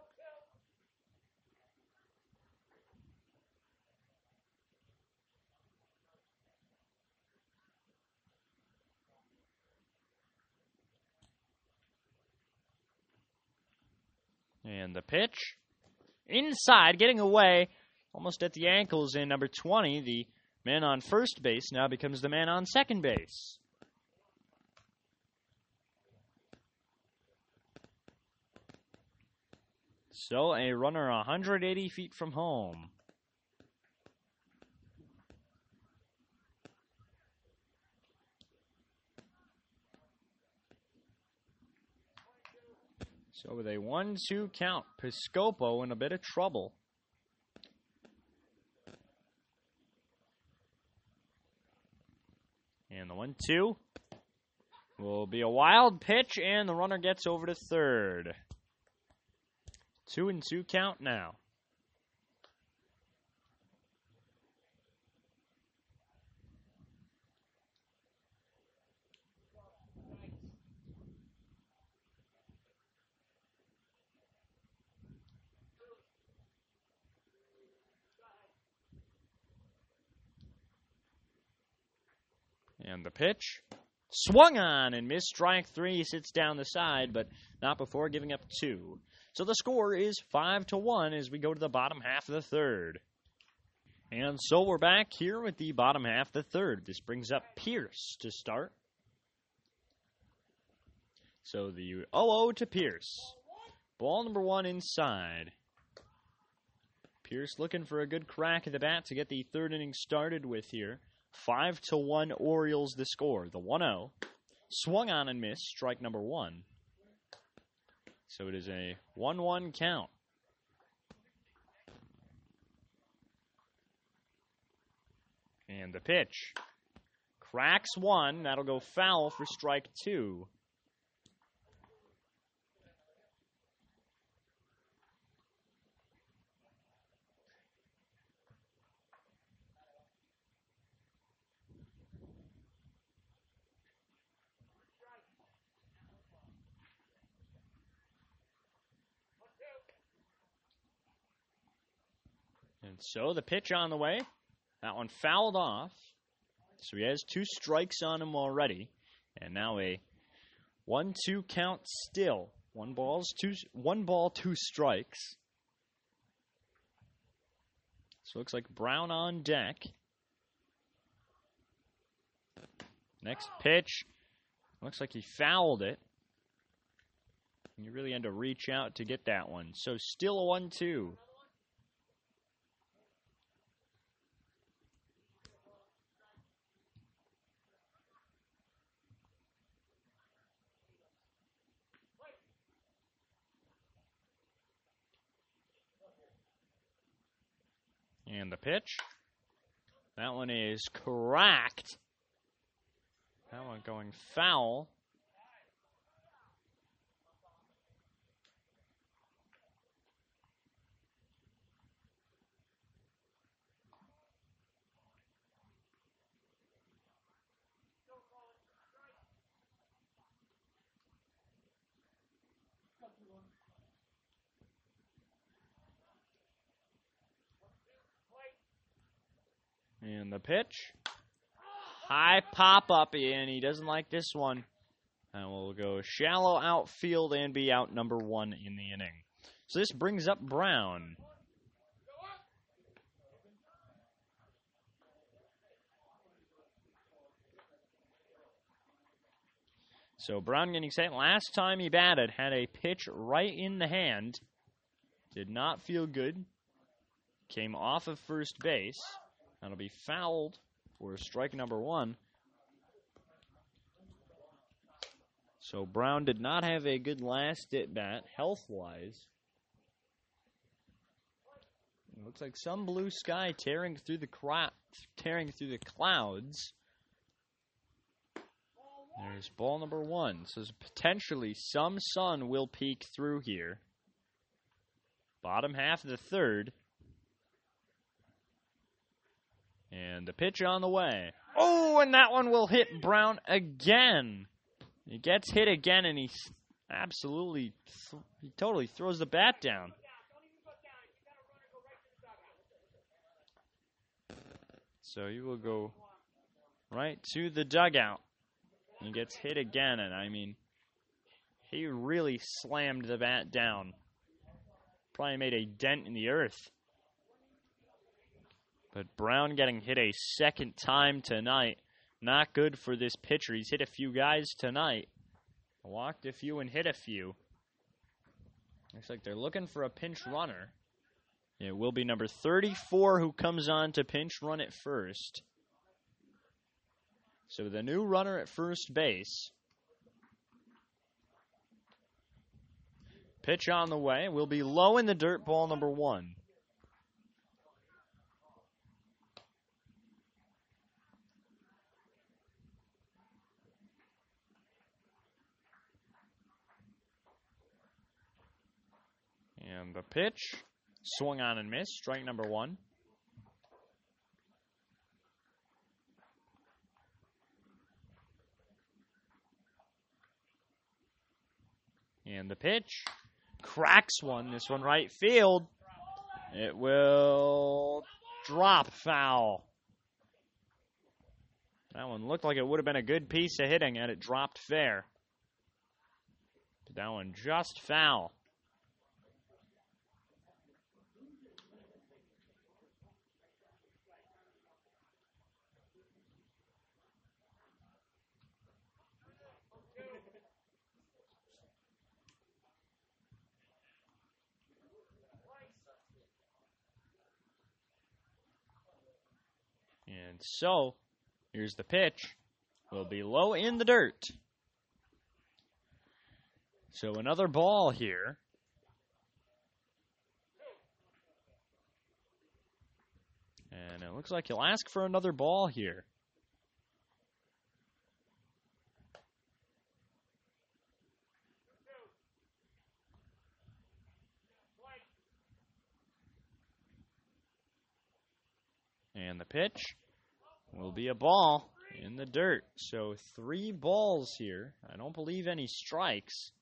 And the pitch. Inside, getting away, almost at the ankles in number 20. The man on first base now becomes the man on second base. So a runner 180 feet from home. So with a 1-2 count, Piscopo in a bit of trouble. And the 1-2 will be a wild pitch, and the runner gets over to third. 2-2 count now. And the pitch. Swung on and missed. Strike 3. Sits down the side, but not before giving up 2. So the score is 5-1 as we go to the bottom half of the third. And so we're back here with the bottom half of the third. This brings up Pierce to start. So the 0-0 to Pierce. Ball number 1 inside. Pierce looking for a good crack at the bat to get the third inning started with here. 5-1 Orioles the score. The 1-0. Swung on and missed. Strike number 1. So it is a 1-1 count. And the pitch. Cracks 1. That'll go foul for strike 2. And so the pitch on the way. That one fouled off. So he has 2 strikes on him already. And now a 1-2 count still. 1 ball, 2 strikes. So it looks like Brown on deck. Next pitch. Looks like he fouled it. And you really had to reach out to get that one. So still a 1-2. And the pitch. That one is cracked. That one going foul. And the pitch. High pop-up, and he doesn't like this one. And we'll go shallow outfield and be out number 1 in the inning. So this brings up Brown. So Brown getting set. Last time he batted, had a pitch right in the hand. Did not feel good. Came off of first base. That'll be fouled for strike number 1. So Brown did not have a good last at bat, health-wise. It looks like some blue sky tearing through the clouds. There's ball number 1. So potentially some sun will peek through here. Bottom half of the 3rd. And the pitch on the way. Oh, and that one will hit Brown again. He gets hit again, and he totally throws the bat down. So he will go right to the dugout. He gets hit again, and I mean, he really slammed the bat down. Probably made a dent in the earth. But Brown getting hit a second time tonight. Not good for this pitcher. He's hit a few guys tonight. Walked a few and hit a few. Looks like they're looking for a pinch runner. It will be number 34 who comes on to pinch run at first. So the new runner at first base. Pitch on the way. Will be low in the dirt, ball number 1. And the pitch, swung on and missed, strike number 1. And the pitch, cracks one, this one right field. It will drop foul. That one looked like it would have been a good piece of hitting had it dropped fair. But that one just foul. And so, here's the pitch. Will be low in the dirt. So another ball here. And it looks like he'll ask for another ball here. And the pitch will be a ball in the dirt. So 3 balls here. I don't believe any strikes.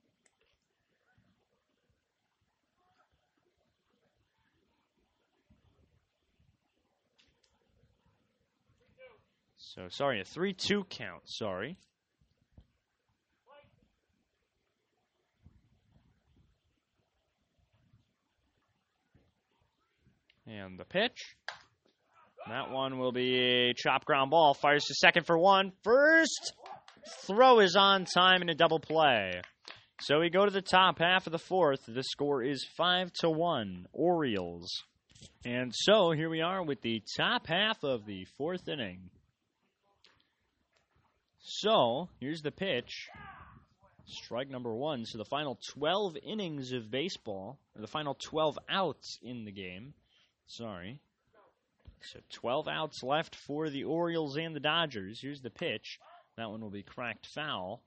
So, sorry, a 3-2 count, sorry. And the pitch. That one will be a chop ground ball. Fires to second for 1. First throw is on time in a double play. So we go to the top half of the 4th. The score is 5-1, Orioles. And so here we are with the top half of the 4th inning. So here's the pitch. Strike number 1. So the final 12 innings of baseball, or the final 12 outs in the game. Sorry. So 12 outs left for the Orioles and the Dodgers. Here's the pitch. That one will be cracked foul.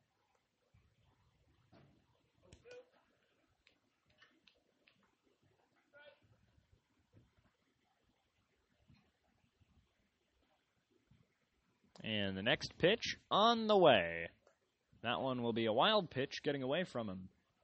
And the next pitch on the way. That one will be a wild pitch getting away from him.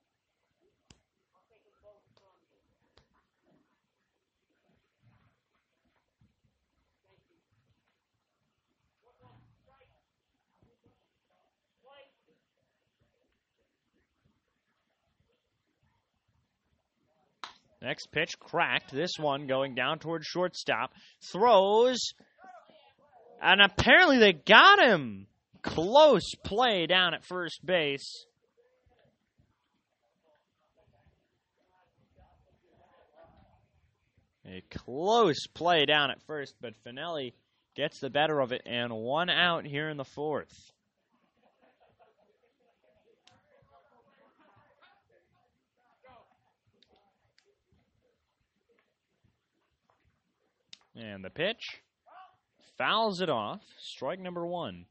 Next pitch cracked. This one going down towards shortstop. Throws. And apparently they got him. close play down at first base. A close play down at first, but Finelli gets the better of it, and 1 out here in the 4th. And the pitch fouls it off. Strike number 1.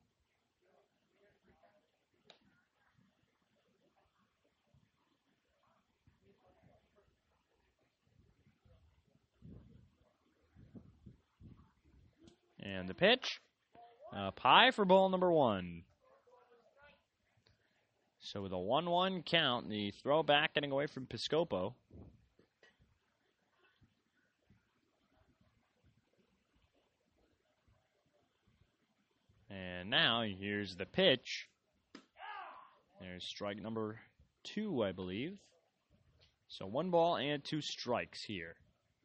And the pitch up high for ball number 1. So with a 1-1 count, the throw back getting away from Piscopo. And now here's the pitch. There's strike number 2, I believe. So 1 ball and 2 strikes here.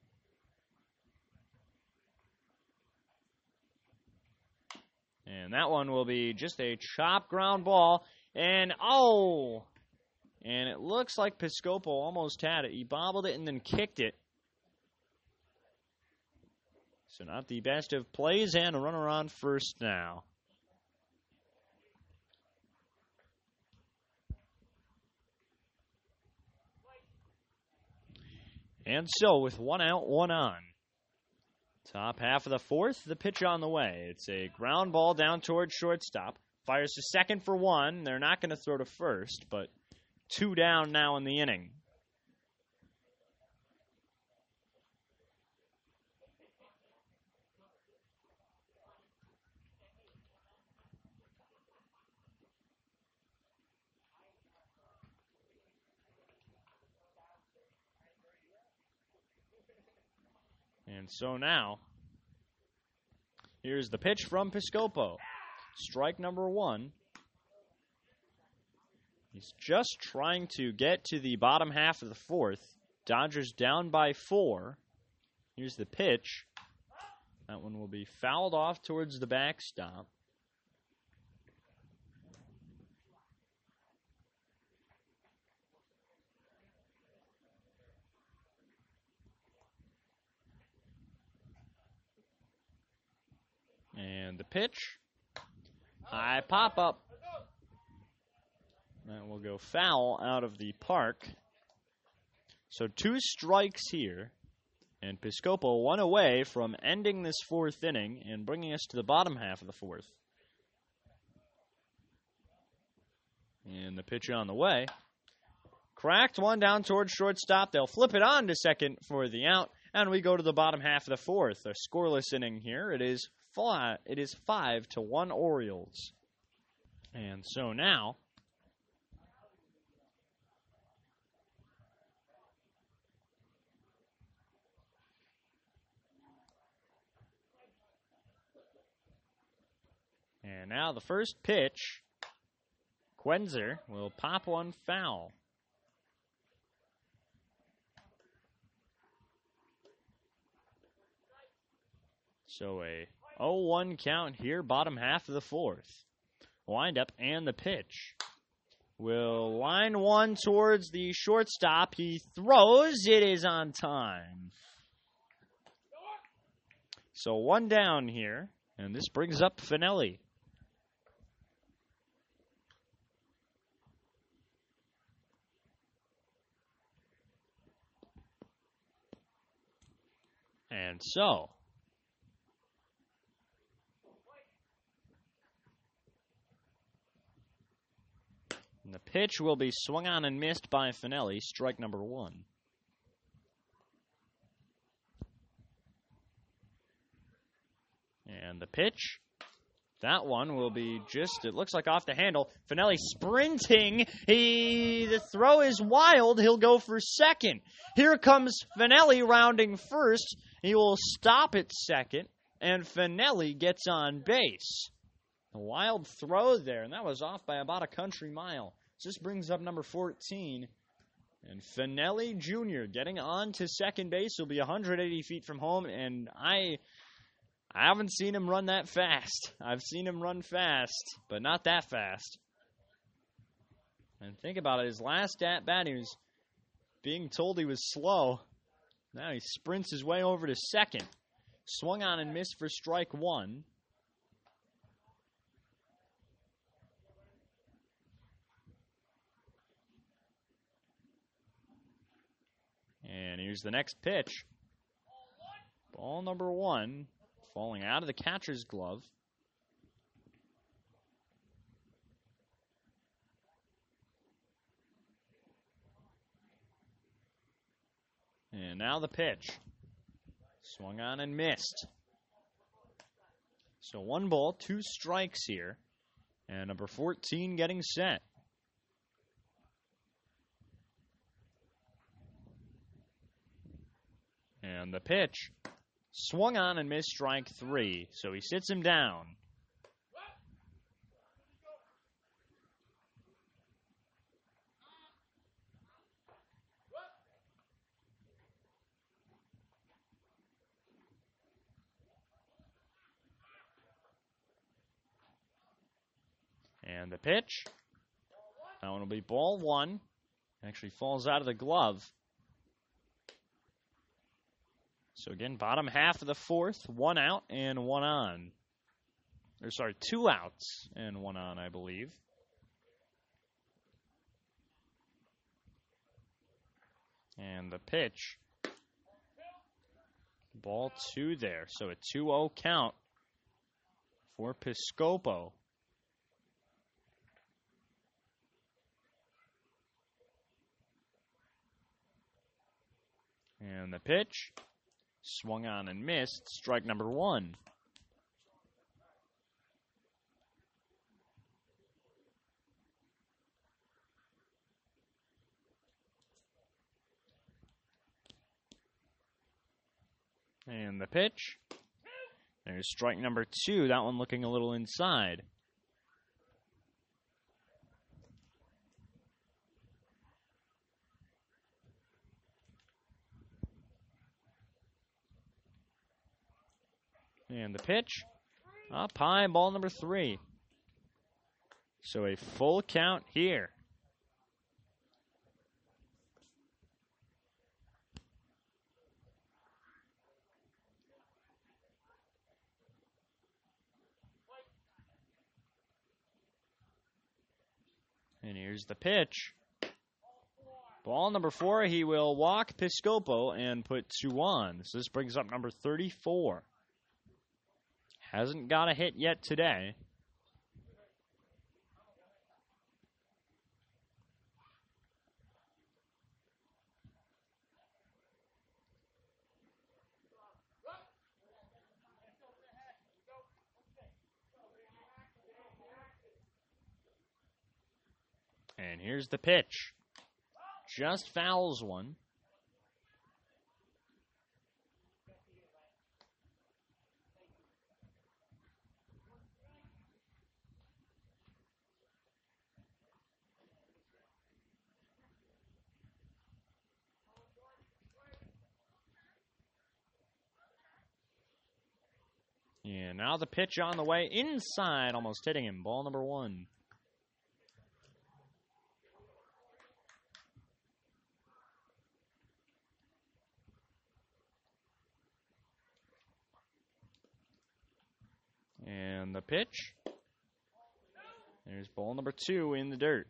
And that one will be just a chop ground ball. And oh! And it looks like Piscopo almost had it. He bobbled it and then kicked it. So not the best of plays, and a runner on first now. And so with 1 out, 1 on. Top half of the 4th, the pitch on the way. It's a ground ball down towards shortstop. Fires to second for 1. They're not going to throw to first, but 2 down now in the inning. And so now, here's the pitch from Piscopo. Strike number 1. He's just trying to get to the bottom half of the 4th. Dodgers down by 4. Here's the pitch. That one will be fouled off towards the backstop. And the pitch, high pop-up. That will go foul out of the park. So 2 strikes here. And Piscopo 1 away from ending this 4th inning and bringing us to the bottom half of the 4th. And the pitch on the way. Cracked one down towards shortstop. They'll flip it on to second for the out. And we go to the bottom half of the 4th. A scoreless inning here. It is 5-1 Orioles. And so now, the first pitch, Quenzer will pop one foul. So a 0-1 count here, bottom half of the 4th. Windup and the pitch. Will line one towards the shortstop. He throws. It is on time. So 1 down here, and this brings up Finelli. And so, and the pitch will be swung on and missed by Finelli, strike number 1. And the pitch, that one will be just, it looks like off the handle. Finelli sprinting. The throw is wild. He'll go for second. Here comes Finelli rounding first. He will stop at second, and Finelli gets on base. A wild throw there, and that was off by about a country mile. So this brings up number 14. And Finelli Jr. getting on to second base. Will be 180 feet from home, and I haven't seen him run that fast. I've seen him run fast, but not that fast. And think about it, his last at-bat, he was being told he was slow. Now he sprints his way over to second. Swung on and missed for strike one. And here's the next pitch. Ball number one, falling out of the catcher's glove. And now the pitch. Swung on and missed. So 1 ball, 2 strikes here. And number 14 getting set. And the pitch. Swung on and missed strike 3. So he sits him down. And the pitch. That one will be ball 1. Actually falls out of the glove. So again, bottom half of the fourth, 1 out and 1 on. Or sorry, 2 outs and 1 on, I believe. And the pitch. Ball 2 there. So a 2-0 count for Piscopo. And the pitch. Swung on and missed. Strike number 1. And the pitch. There's strike number 2. That one looking a little inside. And the pitch. Up high, ball number 3. So a full count here. And here's the pitch. Ball number 4, he will walk Piscopo and put 2 on. So this brings up number 34. Hasn't got a hit yet today. And here's the pitch. Just fouls one. And now the pitch on the way inside, almost hitting him. Ball number 1. And the pitch. There's ball number 2 in the dirt.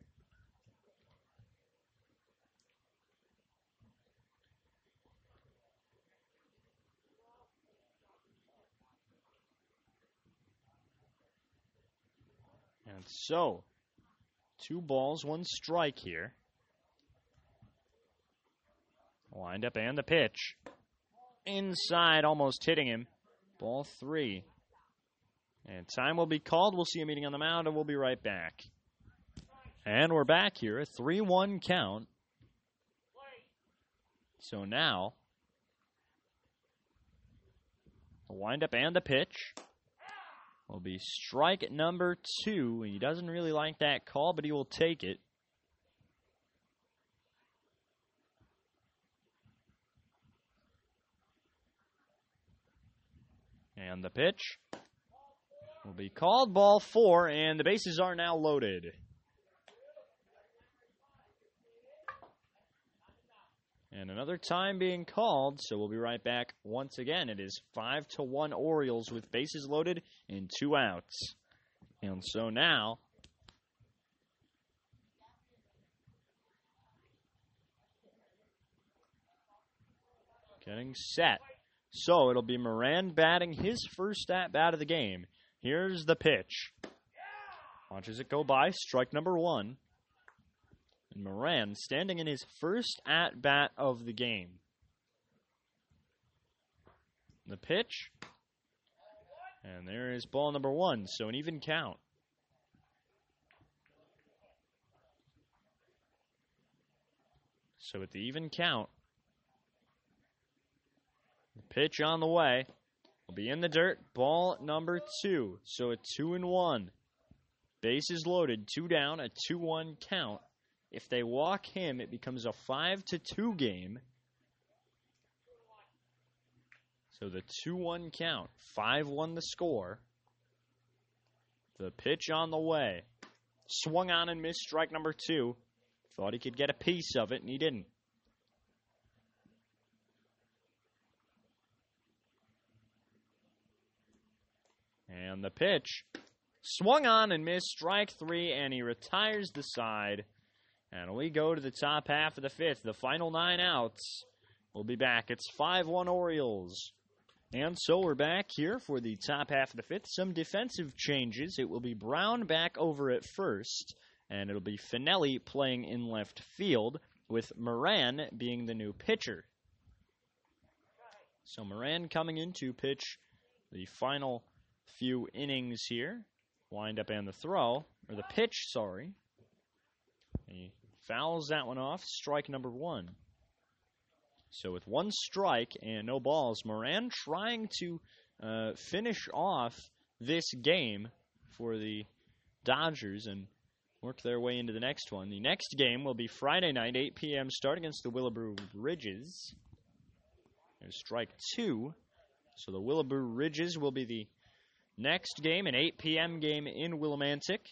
And so, 2 balls, 1 strike here. Wind up and the pitch. Inside, almost hitting him. Ball 3. And time will be called. We'll see a meeting on the mound, and we'll be right back. And we're back here, a 3-1 count. So now, the windup and the pitch will be strike number 2. He doesn't really like that call, but he will take it. And the pitch will be called ball 4, and the bases are now loaded. And another time being called, so we'll be right back once again. It is 5-1 Orioles with bases loaded and 2 outs. And so now, getting set. So it'll be Moran batting his first at-bat of the game. Here's the pitch. Watches it go by, strike number 1. And Moran standing in his first at-bat of the game. The pitch. And there is ball number 1, so an even count. So with the even count, the pitch on the way will be in the dirt, ball number 2. So a 2-1. Bases loaded, 2 down, a 2-1 count. If they walk him, it becomes a 5-2 game. So the 2-1 count, 5-1 the score. The pitch on the way. Swung on and missed, strike number 2. Thought he could get a piece of it, and he didn't. And the pitch. Swung on and missed, strike 3, and he retires the side. And we go to the top half of the 5th. The final 9 outs. We'll be back. It's 5-1 Orioles. And so we're back here for the top half of the 5th. Some defensive changes. It will be Brown back over at first. And it'll be Finelli playing in left field, with Moran being the new pitcher. So Moran coming in to pitch the final few innings here. Wind up and the throw, or the pitch, sorry. He fouls that one off, strike number 1. So with 1 strike and no balls, Moran trying to finish off this game for the Dodgers and work their way into the next one. The next game will be Friday night, 8 p.m. start against the Willabrew Ridges. There's strike 2. So the Willabrew Ridges will be the next game, an 8 p.m. game in Willimantic.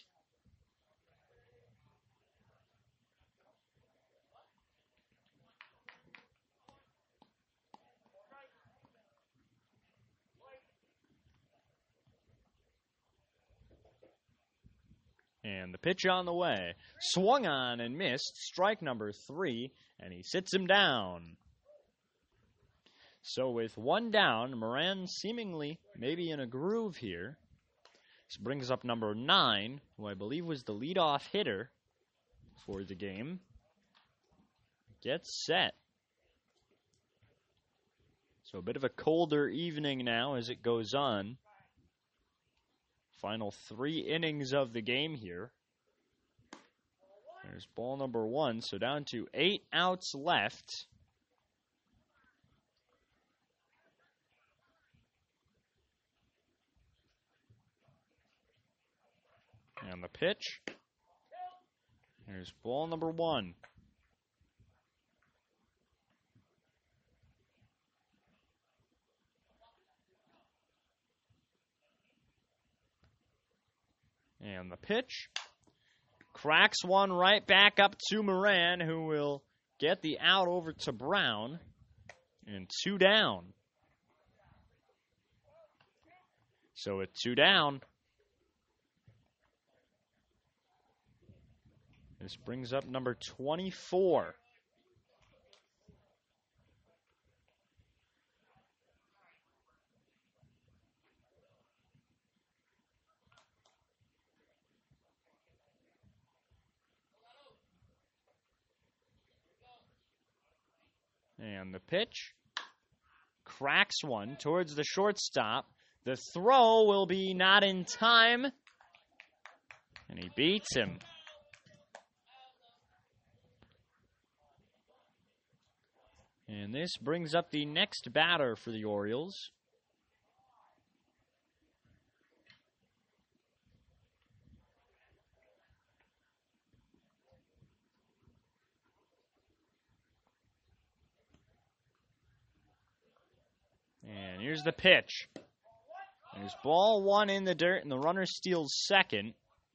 And the pitch on the way. Swung on and missed. Strike number 3. And he sits him down. So with 1 down, Moran seemingly maybe in a groove here. This brings up number 9, who I believe was the leadoff hitter for the game. Gets set. So a bit of a colder evening now as it goes on. Final 3 innings of the game here. There's ball number 1, so down to 8 outs left. And the pitch. Here's ball number 1. And the pitch. Cracks one right back up to Moran, who will get the out over to Brown. And 2 down. So with 2 down, this brings up number 24. And the pitch. Cracks one towards the shortstop. The throw will be not in time. And he beats him. And this brings up the next batter for the Orioles. And here's the pitch. There's ball one in the dirt, and the runner steals second.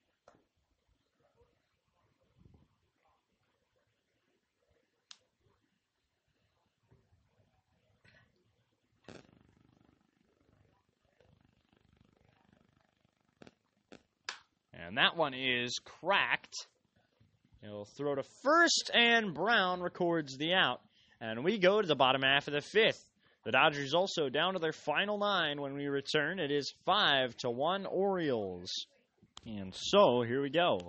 And that one is cracked. He'll throw to first, and Brown records the out. And we go to the bottom half of the fifth. The Dodgers also down to their final 9 when we return. It is 5-1 Orioles. And so, here we go.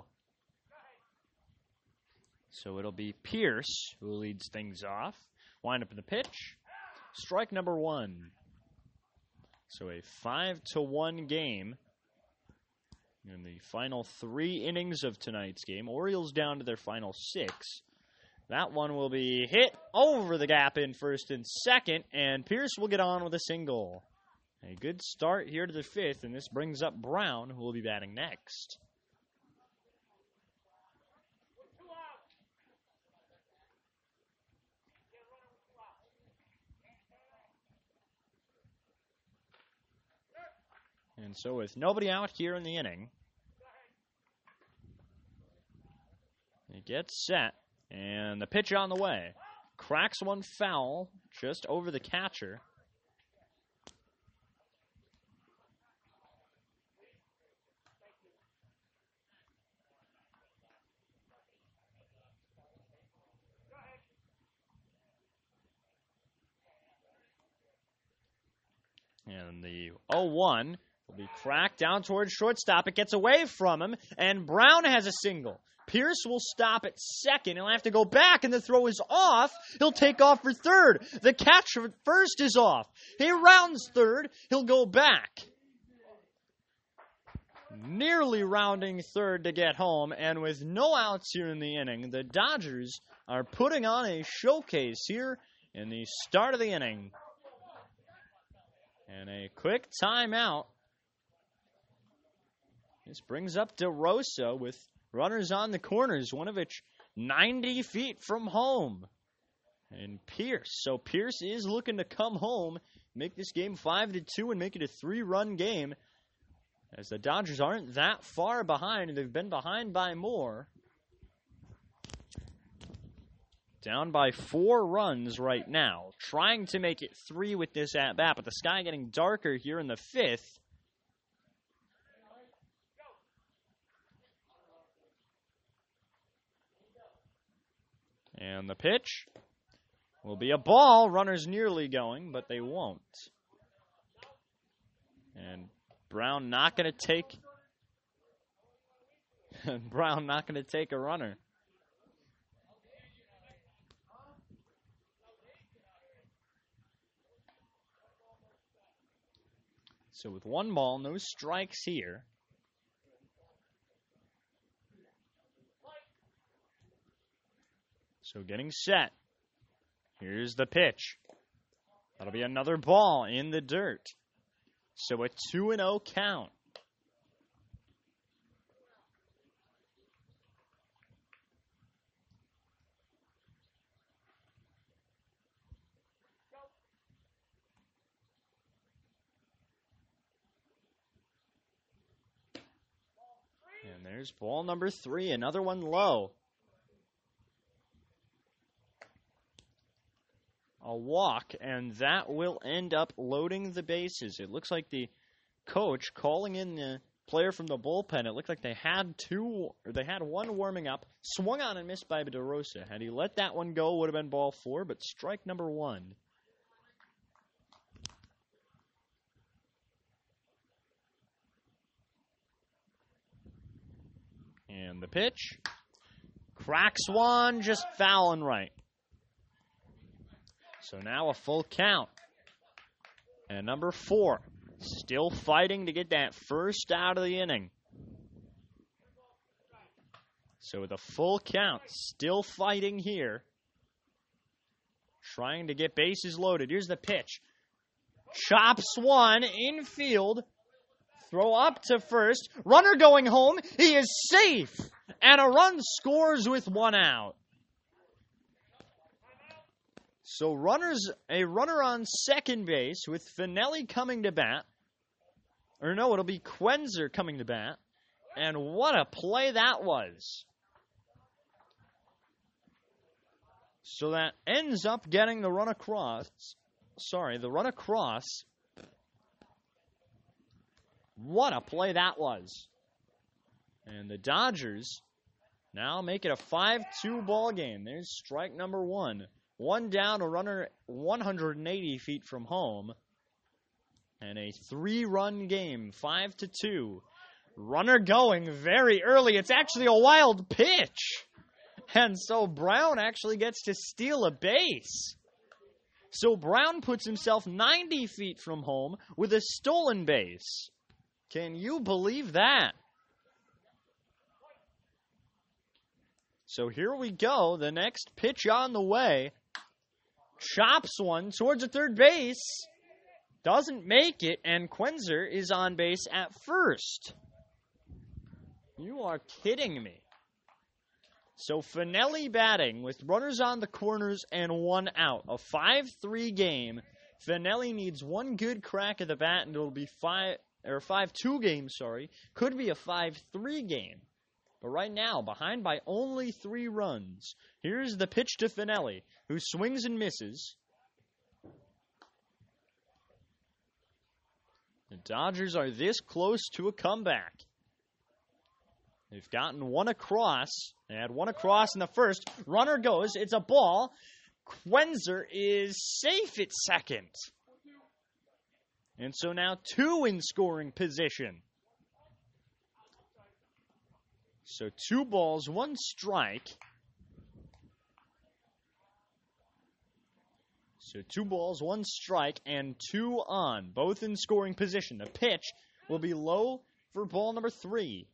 So it'll be Pierce who leads things off. Wind up in the pitch. Strike number 1. So a 5-1 game. In the final 3 innings of tonight's game, Orioles down to their final 6. That one will be hit over the gap in first and second, and Pierce will get on with a single. A good start here to the 5th, and this brings up Brown, who will be batting next. And so with nobody out here in the inning, he gets set, and the pitch on the way. Cracks one foul just over the catcher. And the 0-1 will be cracked down towards shortstop. It gets away from him, and Brown has a single. Pierce will stop at second. He'll have to go back, and the throw is off. He'll take off for third. The catch at first is off. He rounds third. He'll go back. Nearly rounding third to get home, and with no outs here in the inning, the Dodgers are putting on a showcase here in the start of the inning. And a quick timeout. This brings up DeRosa with runners on the corners, one of which 90 feet from home. And Pierce. So Pierce is looking to come home, make this game 5-2, and make it a 3-run game. As the Dodgers aren't that far behind, and they've been behind by more. Down by 4 runs right now. Trying to make it 3 with this at-bat, but the sky getting darker here in the 5th. And the pitch will be a ball. Runners nearly going, but they won't. And Brown not going to take a runner. So with 1 ball, no strikes here. So getting set. Here's the pitch. That'll be another ball in the dirt. So a 2-0 count. And there's ball number 3, another one low. A walk, and that will end up loading the bases. It looks like the coach calling in the player from the bullpen. It looked like they had one warming up, swung on and missed by DeRosa. Had he let that one go, would have been ball 4, but strike number 1. And the pitch. Cracks one, just foul and right. So now a full count. And number 4, still fighting to get that first out of the inning. So with a full count, still fighting here. Trying to get bases loaded. Here's the pitch. Chops one, infield. Throw up to first. Runner going home. He is safe. And a run scores with 1 out. So a runner on second base with Finelli coming to bat. Or no, it'll be Quenzer coming to bat. And what a play that was. So that ends up getting the run across. The run across. What a play that was. And the Dodgers now make it a 5-2 ball game. There's strike number one. One down, a runner 180 feet from home. And a 3-run game, 5-2. Runner going very early. It's actually a wild pitch. And so Brown actually gets to steal a base. So Brown puts himself 90 feet from home with a stolen base. Can you believe that? So here we go. The next pitch on the way. Chops one towards the third base. Doesn't make it, and Quenzer is on base at first. You are kidding me. So Finelli batting with runners on the corners and one out. A 5-3 game. Finelli needs one good crack at the bat, and it'll be 5-2 game, Could be a 5-3 game. But right now, behind by only 3 runs. Here's the pitch to Finelli, who swings and misses. The Dodgers are this close to a comeback. They've gotten one across. They had one across in the first. Runner goes. It's a ball. Quenzer is safe at second. And so now 2 in scoring position. So 2 balls, 1 strike. So 2 balls, 1 strike, and 2 on, both in scoring position. The pitch will be low for ball number 3.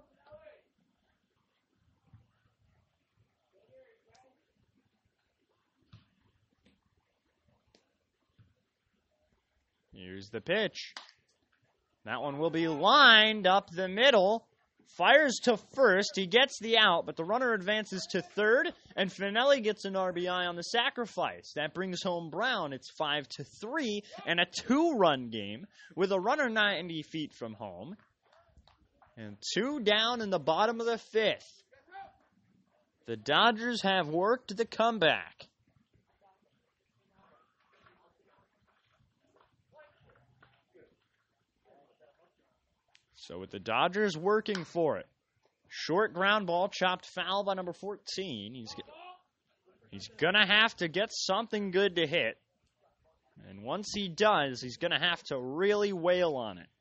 Here's the pitch. That one will be lined up the middle. Fires to first. He gets the out, but the runner advances to third, and Finelli gets an RBI on the sacrifice. That brings home Brown. It's 5-3 and a 2-run game with a runner 90 feet from home. And 2 down in the bottom of the 5th. The Dodgers have worked the comeback. So with the Dodgers working for it. Short ground ball chopped foul by number 14. He's going to have to get something good to hit. And once he does, he's going to have to really wail on it.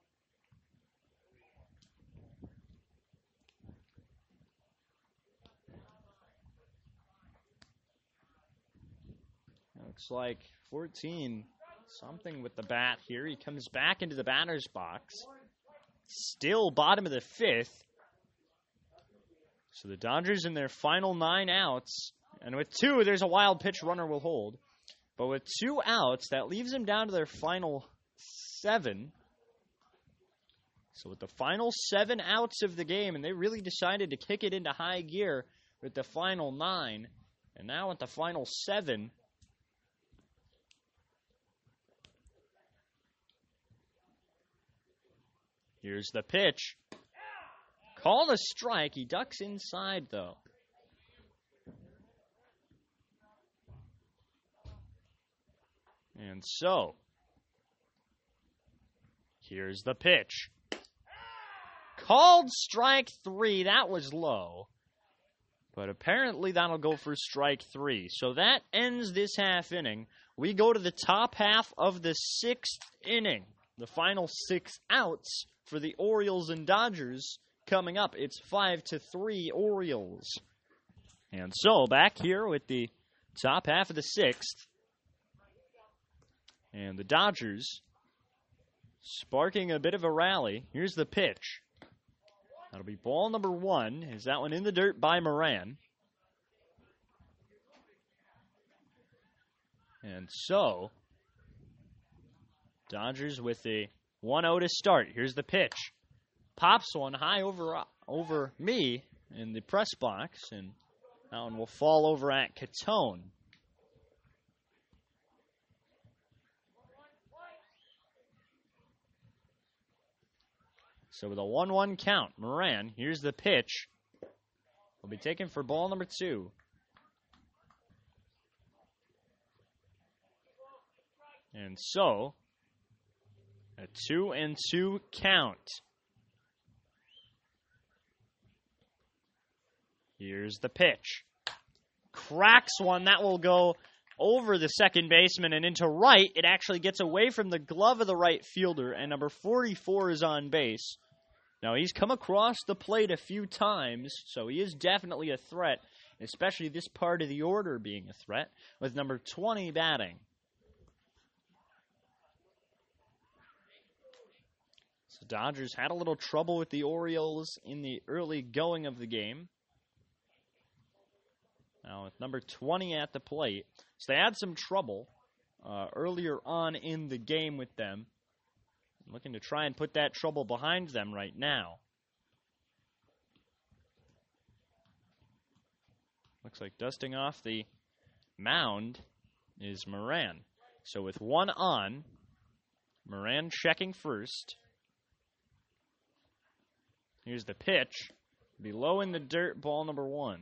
Looks like 14, something with the bat here. He comes back into the batter's box. Still bottom of the 5th. So the Dodgers in their final 9 outs. And with 2, there's a wild pitch runner will hold. But with 2 outs, that leaves them down to their final 7. So with the final 7 outs of the game, and they really decided to kick it into high gear with the final 9. And now at the final 7. Here's the pitch. Called a strike. He ducks inside, though. And so, here's the pitch. Called strike 3. That was low. But apparently that'll go for strike 3. So that ends this half inning. We go to the top half of the 6th inning. The final 6 outs for the Orioles and Dodgers coming up. It's 5-3 Orioles. And so back here with the top half of the 6th. And the Dodgers sparking a bit of a rally. Here's the pitch. That'll be ball number 1. Is that one in the dirt by Moran. And so, Dodgers with a 1-0 to start. Here's the pitch. Pops one high over me in the press box, and that one will fall over at Catone. So with a 1-1 count, Moran, here's the pitch. Will be taken for ball number 2. And so, a 2-2 count. Here's the pitch. Cracks one. That will go over the second baseman and into right. It actually gets away from the glove of the right fielder, and number 44 is on base. Now, he's come across the plate a few times, so he is definitely a threat, especially this part of the order being a threat, with number 20 batting. So Dodgers had a little trouble with the Orioles in the early going of the game. Now with number 20 at the plate. So they had some trouble earlier on in the game with them. Looking to try and put that trouble behind them right now. Looks like dusting off the mound is Moran. So with 1 on, Moran checking first. Here's the pitch. Below in the dirt, ball number 1.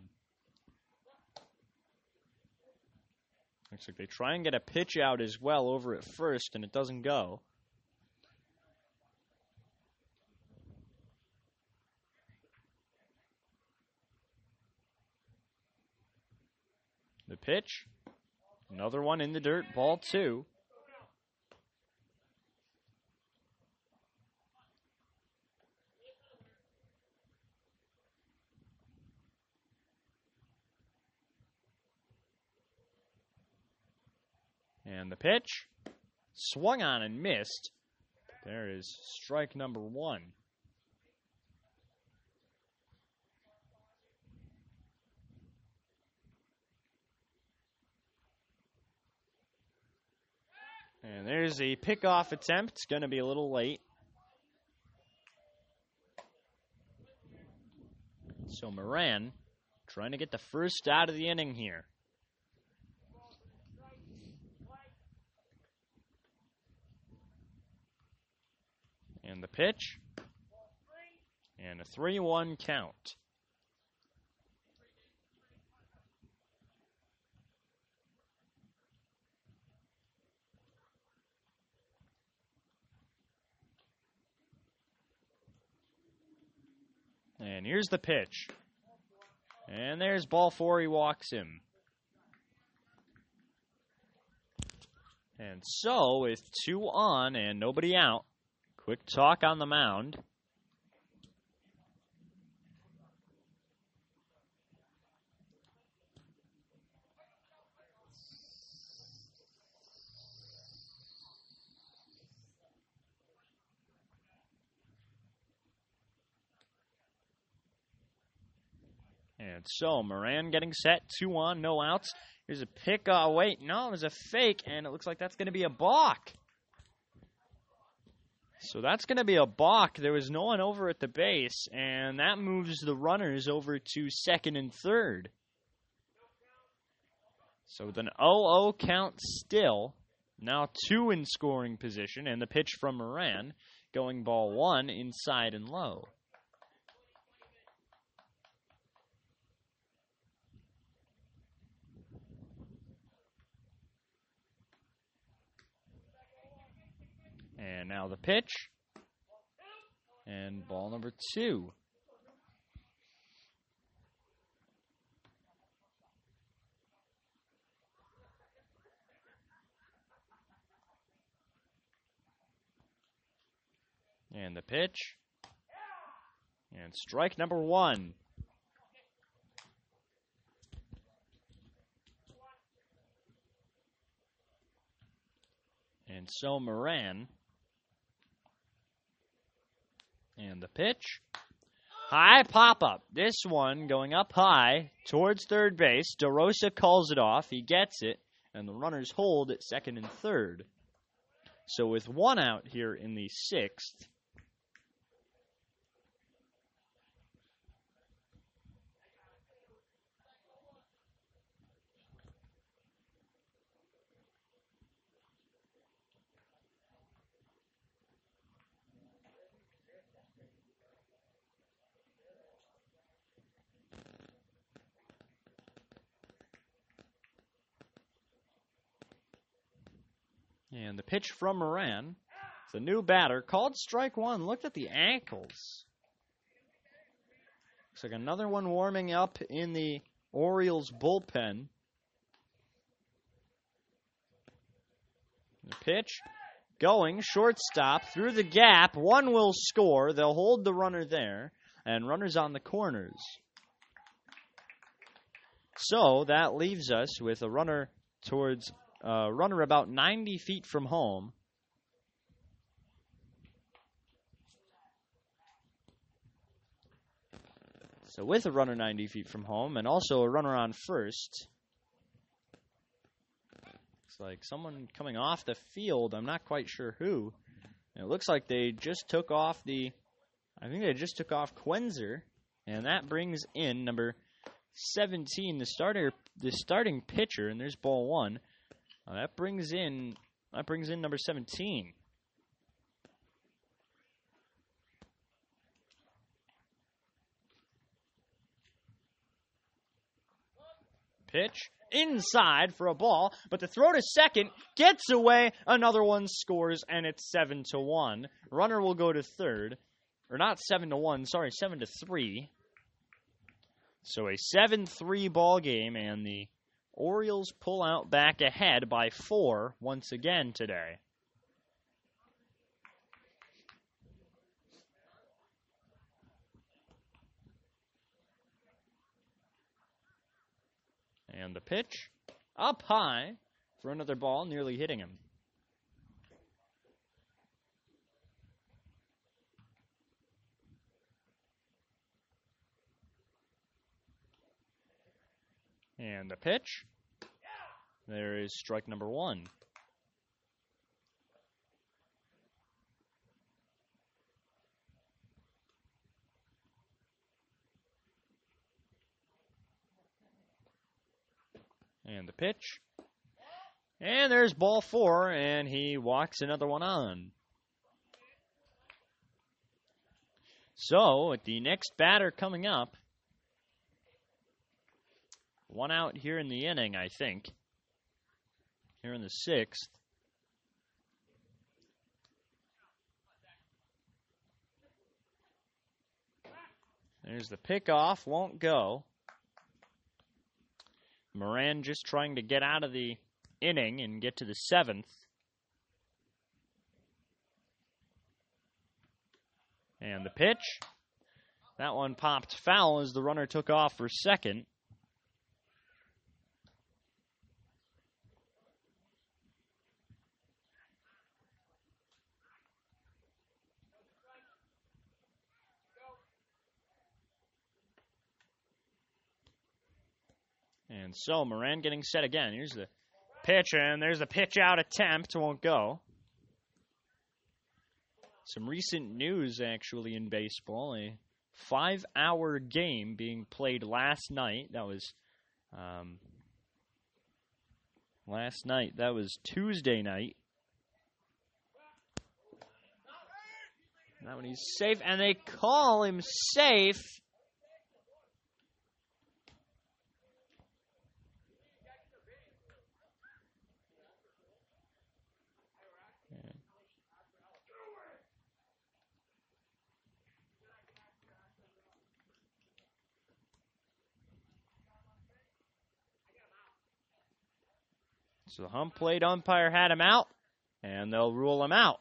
Looks like they try and get a pitch out as well over at first, and it doesn't go. The pitch. Another one in the dirt, ball 2. And the pitch, swung on and missed. There is strike number 1. And there's a pickoff attempt. It's going to be a little late. So Moran trying to get the first out of the inning here. And the pitch. And a 3-1 count. And here's the pitch. And there's ball 4. He walks him. And so, with 2 on and nobody out, quick talk on the mound. And so, Moran getting set, 2 on, no outs. Here's a pick. Wait, no, it was a fake, and it looks like that's going to be a balk. So that's going to be a balk. There was no one over at the base, and that moves the runners over to second and third. So with an 0-0 count still, now 2 in scoring position, and the pitch from Moran going ball 1 inside and low. And now the pitch. And ball number 2. And the pitch. And strike number 1. And so Moran. And the pitch. High pop-up. This one going up high towards third base. DeRosa calls it off. He gets it. And the runners hold at second and third. So with 1 out here in the 6th. And the pitch from Moran. It's a new batter. Called strike one. Looked at the ankles. Looks like another one warming up in the Orioles bullpen. The pitch going, shortstop, through the gap. One will score. They'll hold the runner there. And runners on the corners. So that leaves us with a runner towards runner about 90 feet from home. So with a runner 90 feet from home and also a runner on first. It's like someone coming off the field. I'm not quite sure who. And it looks like they just took off I think they just took off Quenzer. And that brings in number 17, the starting pitcher, and there's ball one. That brings in number 17. Pitch inside for a ball, but the throw to second gets away. Another one scores, and it's 7-1. Runner will go to third, or not 7-1. Sorry, 7-3. So a 7-3 ball game, and the Orioles pull out back ahead by 4 once again today. And the pitch up high for another ball, nearly hitting him. And the pitch. There is strike number 1. And the pitch. And there's ball 4, and he walks another one on. So, with the next batter coming up, one out here in the inning, I think. Here in the 6th. There's the pickoff, won't go. Moran just trying to get out of the inning and get to the 7th. And the pitch. That one popped foul as the runner took off for second. And so Moran getting set again. Here's the pitch, and there's the pitch out attempt. Won't go. Some recent news, actually, in baseball. A 5-hour game being played last night. That was last night. That was Tuesday night. That one he's safe, and they call him safe. So the home plate umpire had him out, and they'll rule him out.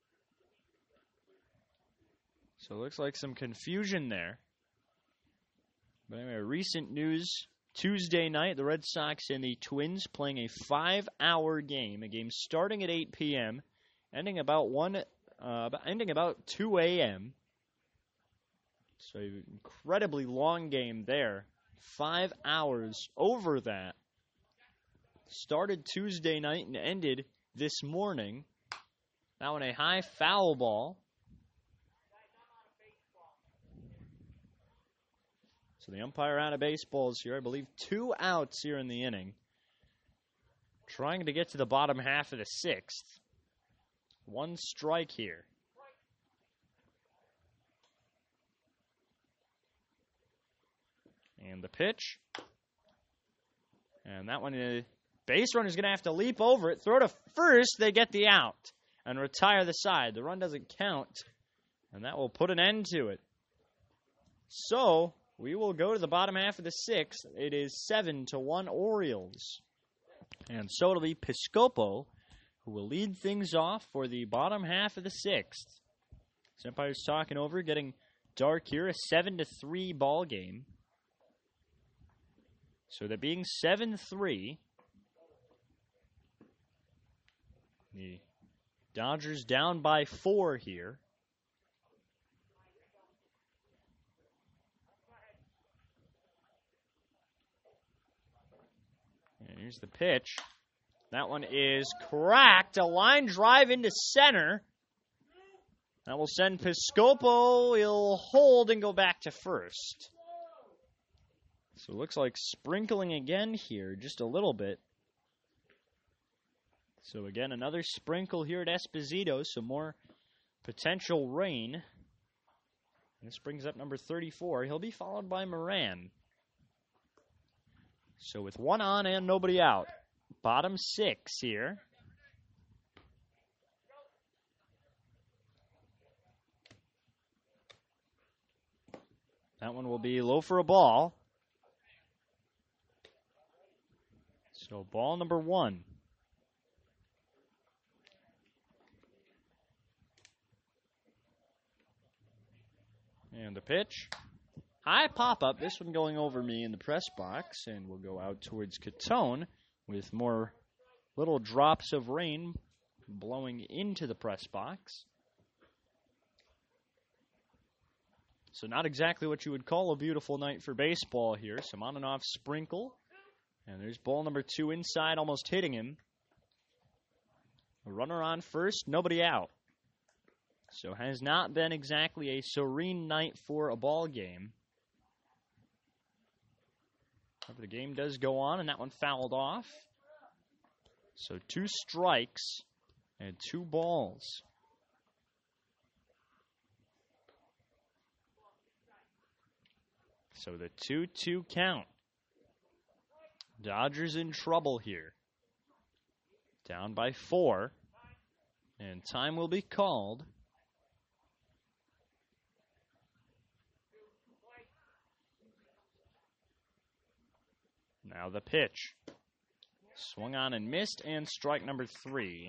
So it looks like some confusion there. But anyway, recent news, Tuesday night, the Red Sox and the Twins playing a 5-hour game, a game starting at 8 p.m., ending about 2 a.m. So an incredibly long game there. 5 hours over that. Started Tuesday night and ended this morning. That one a high foul ball. So the umpire out of baseballs here. I believe 2 outs here in the inning. Trying to get to the bottom half of the 6th. 1 strike here. And the pitch. And that one base runner's going to have to leap over it, throw to first, they get the out, and retire the side. The run doesn't count, and that will put an end to it. So, we will go to the bottom half of the sixth. It is 7-1 Orioles. And so it'll be Piscopo who will lead things off for the bottom half of the sixth. Empire's talking over, getting dark here, a 7-3 ball game. So that being 7-3, the Dodgers down by 4 here. And here's the pitch. That one is cracked. A line drive into center. That will send Piscopo. He'll hold and go back to first. So it looks like sprinkling again here, just a little bit. So again, another sprinkle here at Esposito, so more potential rain. And this brings up number 34. He'll be followed by Moran. So with one on and nobody out, bottom 6 here. That one will be low for a ball. So ball number 1. And the pitch. High pop-up. This one going over me in the press box. And we'll go out towards Catone with more little drops of rain blowing into the press box. So not exactly what you would call a beautiful night for baseball here. Some on and off sprinkle. And there's ball number 2 inside, almost hitting him. A runner on first, nobody out. So has not been exactly a serene night for a ball game. However, the game does go on, and that one fouled off. So 2 strikes and 2 balls. So the 2-2 count. Dodgers in trouble here. Down by 4. And time will be called. Now the pitch. Swung on and missed, and strike number 3.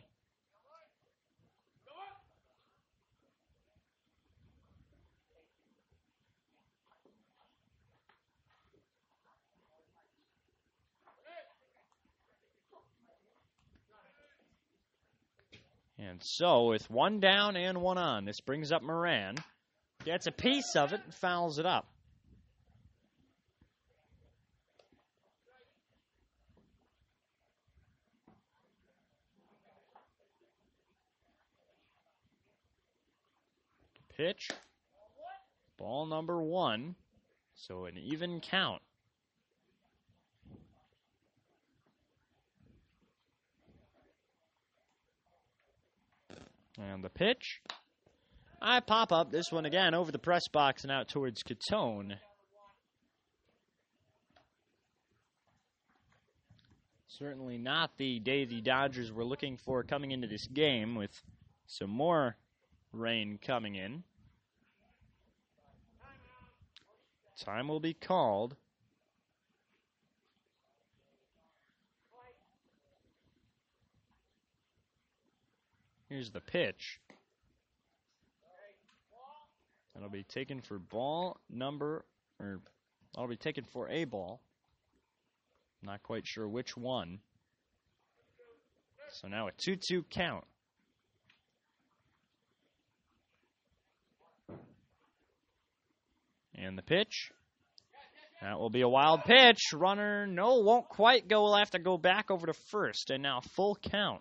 And so, with 1 down and 1 on, this brings up Moran. Gets a piece of it and fouls it up. Pitch. Ball number 1. So an even count. And the pitch. I pop up this one again over the press box and out towards Catone. Certainly not the day the Dodgers were looking for coming into this game, with some more rain coming in. Time will be called. Here's the pitch. That'll be taken for ball number, or that'll be taken for a ball. Not quite sure which one. So now a 2-2 count. And the pitch. That will be a wild pitch. Runner, no, won't quite go. We'll have to go back over to first. And now full count.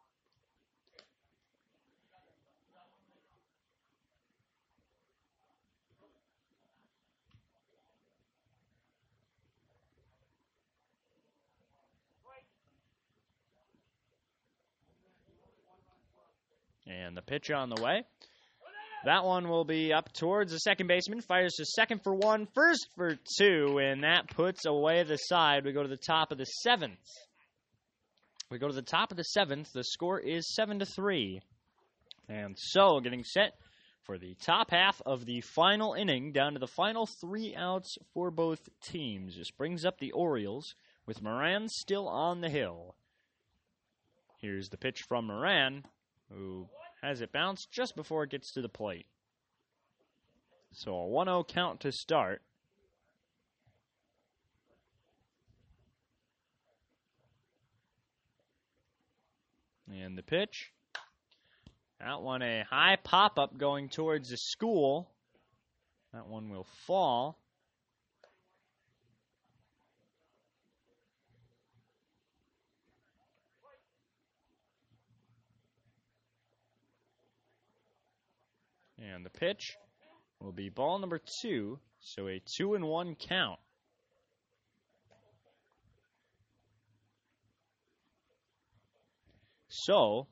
And the pitch on the way. That one will be up towards the second baseman. Fires to second for 1, first for 2, and that puts away the side. We go to the top of the 7th. We go to the top of the 7th. The score is 7-3. And so, getting set for the top half of the final inning, down to the final 3 outs for both teams. This brings up the Orioles with Moran still on the hill. Here's the pitch from Moran, who has it bounced just before it gets to the plate. So a 1-0 count to start. And the pitch. That one a high pop-up going towards the school. That one will fall. And the pitch will be ball number 2, so a 2-1 count. So,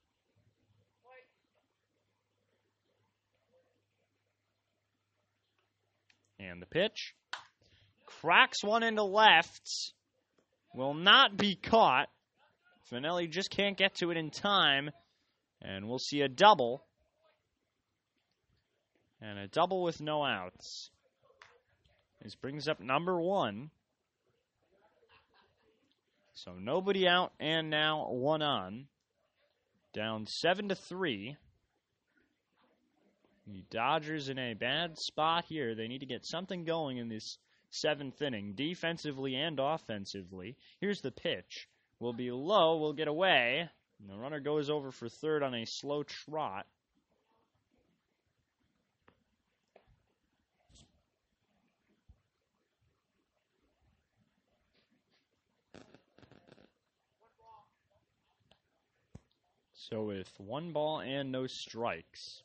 and the pitch cracks one into left, will not be caught. Finelli just can't get to it in time, and we'll see a double. And a double with no outs. This brings up number 1. So nobody out and now 1 on. Down 7-3. The Dodgers in a bad spot here. They need to get something going in this 7th inning, defensively and offensively. Here's the pitch. Will be low, will get away. And the runner goes over for third on a slow trot. So with 1 ball and no strikes.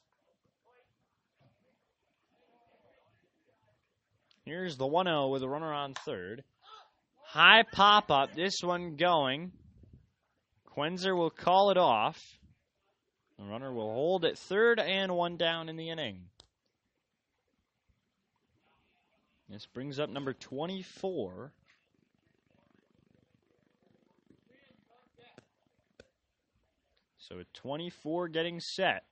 Here's the 1-0 with a runner on third. High pop-up, this one going. Quenzer will call it off. The runner will hold at third and 1 down in the inning. This brings up number 24. So 24 getting set.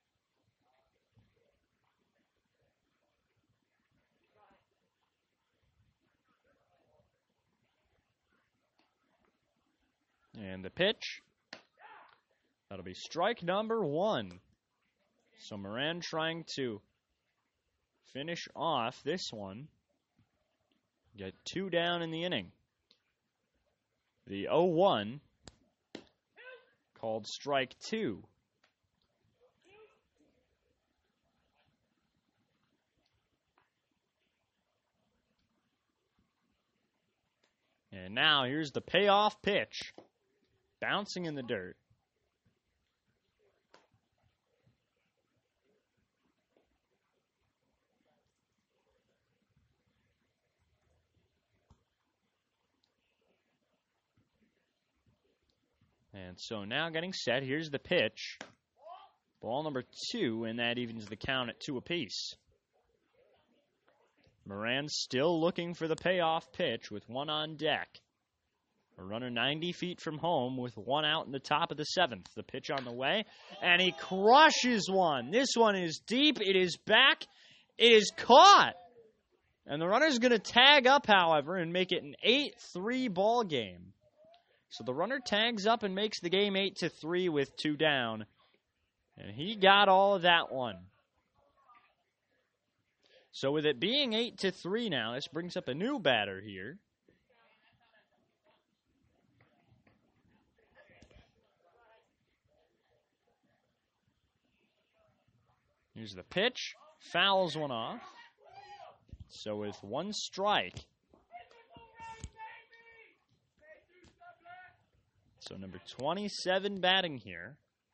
And the pitch. That'll be strike number 1. So Moran trying to finish off this one. Get 2 down in the inning. The 0-1. Called strike 2. And now here's the payoff pitch. Bouncing in the dirt. And so now getting set, here's the pitch. Ball number 2, and that evens the count at 2 apiece. Moran still looking for the payoff pitch with 1 on deck. A runner 90 feet from home with 1 out in the top of the 7th. The pitch on the way, and he crushes one. This one is deep. It is back. It is caught. And the runner's going to tag up, however, and make it an 8-3 ball game. So the runner tags up and makes the game 8-3 with 2 down. And he got all of that one. So with it being 8-3 now, this brings up a new batter here. Here's the pitch. Fouls one off. So with 1 strike. So number 27 batting here.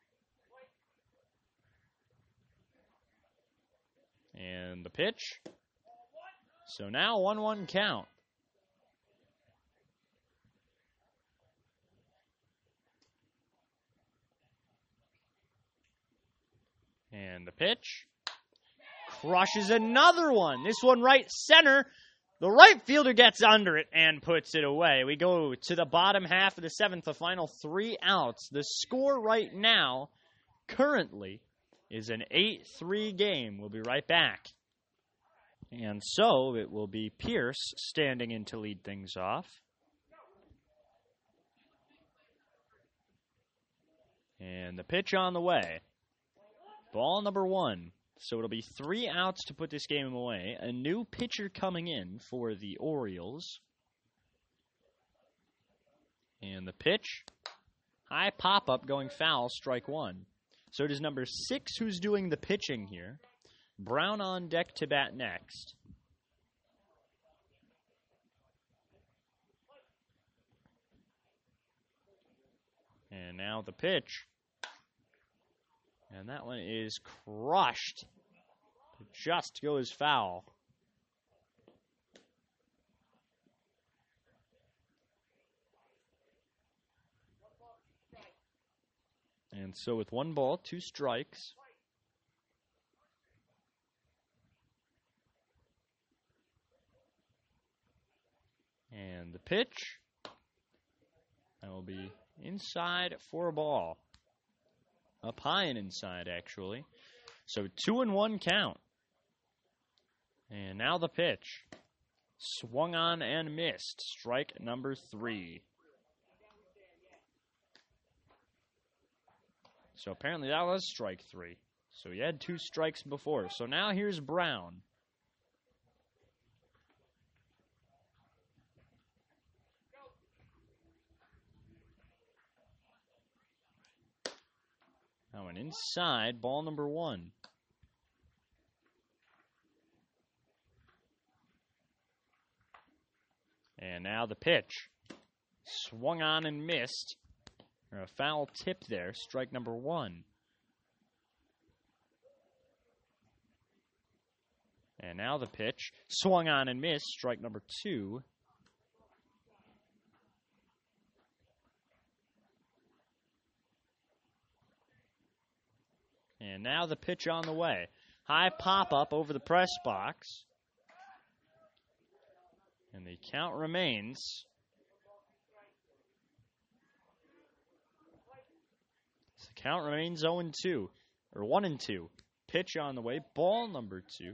And the pitch. So now 1-1 count. And the pitch. Crushes another one. This one right center. The right fielder gets under it and puts it away. We go to the bottom half of the seventh, the final 3 outs. The score right now, currently, is an 8-3 game. We'll be right back. And so it will be Pierce standing in to lead things off. And the pitch on the way. Ball number 1. So it'll be 3 outs to put this game away. A new pitcher coming in for the Orioles. And the pitch. High pop-up going foul, strike 1. So it is number 6 who's doing the pitching here. Brown on deck to bat next. And now the pitch. And that one is crushed. It just goes foul. And so with 1 ball, 2 strikes. And the pitch. That will be inside for a ball. Up high and inside, actually. So 2-1 count. And now the pitch. Swung on and missed. Strike number 3. So apparently that was strike 3. So he had 2 strikes before. So now here's Brown. Now an inside, ball number 1. And now the pitch. Swung on and missed. A foul tip there, strike number 1. And now the pitch. Swung on and missed, strike number 2. And now the pitch on the way. High pop-up over the press box. And the count remains. The count remains 0-2. Or 1-2. Pitch on the way. Ball number 2.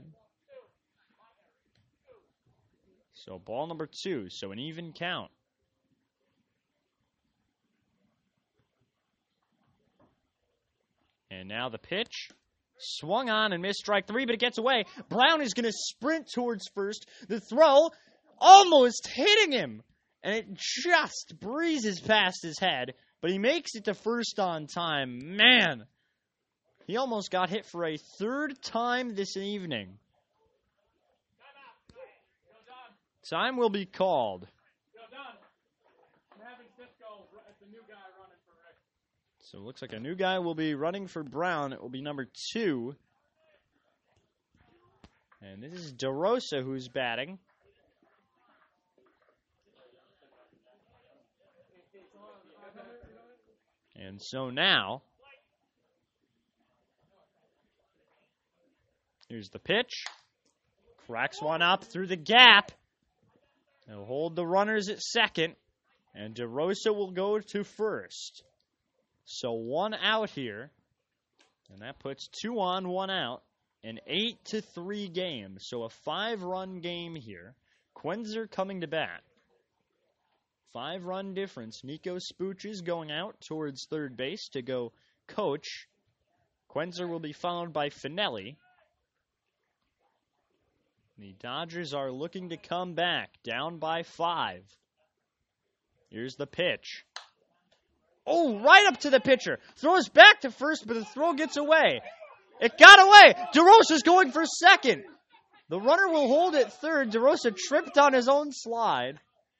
So ball number 2. So an even count. And now the pitch. Swung on and missed, strike 3, but it gets away. Brown is going to sprint towards first. The throw almost hitting him. And it just breezes past his head. But he makes it to first on time. Man, he almost got hit for a 3rd time this evening. Time will be called. So it looks like a new guy will be running for Brown. It will be number 2. And this is DeRosa who's batting. And so now, here's the pitch. Cracks one up through the gap. They'll hold the runners at second. And DeRosa will go to first. So 1 out here. And that puts 2 on, 1 out. An 8-3 game. So a 5-run game here. Quenzer coming to bat. 5-run difference. Nico Spooch is going out towards third base to go coach. Quenzer will be followed by Finelli. The Dodgers are looking to come back, down by 5. Here's the pitch. Oh, right up to the pitcher. Throws back to first, but the throw gets away. It got away. DeRosa's going for second. The runner will hold at third. DeRosa tripped on his own slide.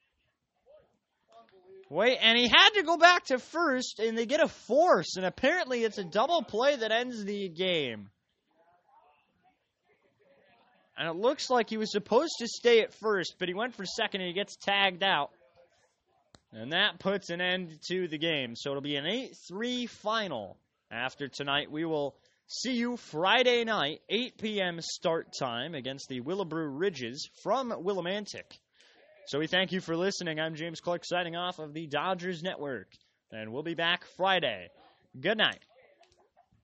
Wait, and he had to go back to first, and they get a force, and apparently it's a double play that ends the game. And it looks like he was supposed to stay at first, but he went for second, and he gets tagged out. And that puts an end to the game. So it'll be an 8-3 final after tonight. We will see you Friday night, 8 p.m. start time against the Willowbrew Ridges from Willimantic. So we thank you for listening. I'm James Clark signing off of the Dodgers Network, and we'll be back Friday. Good night.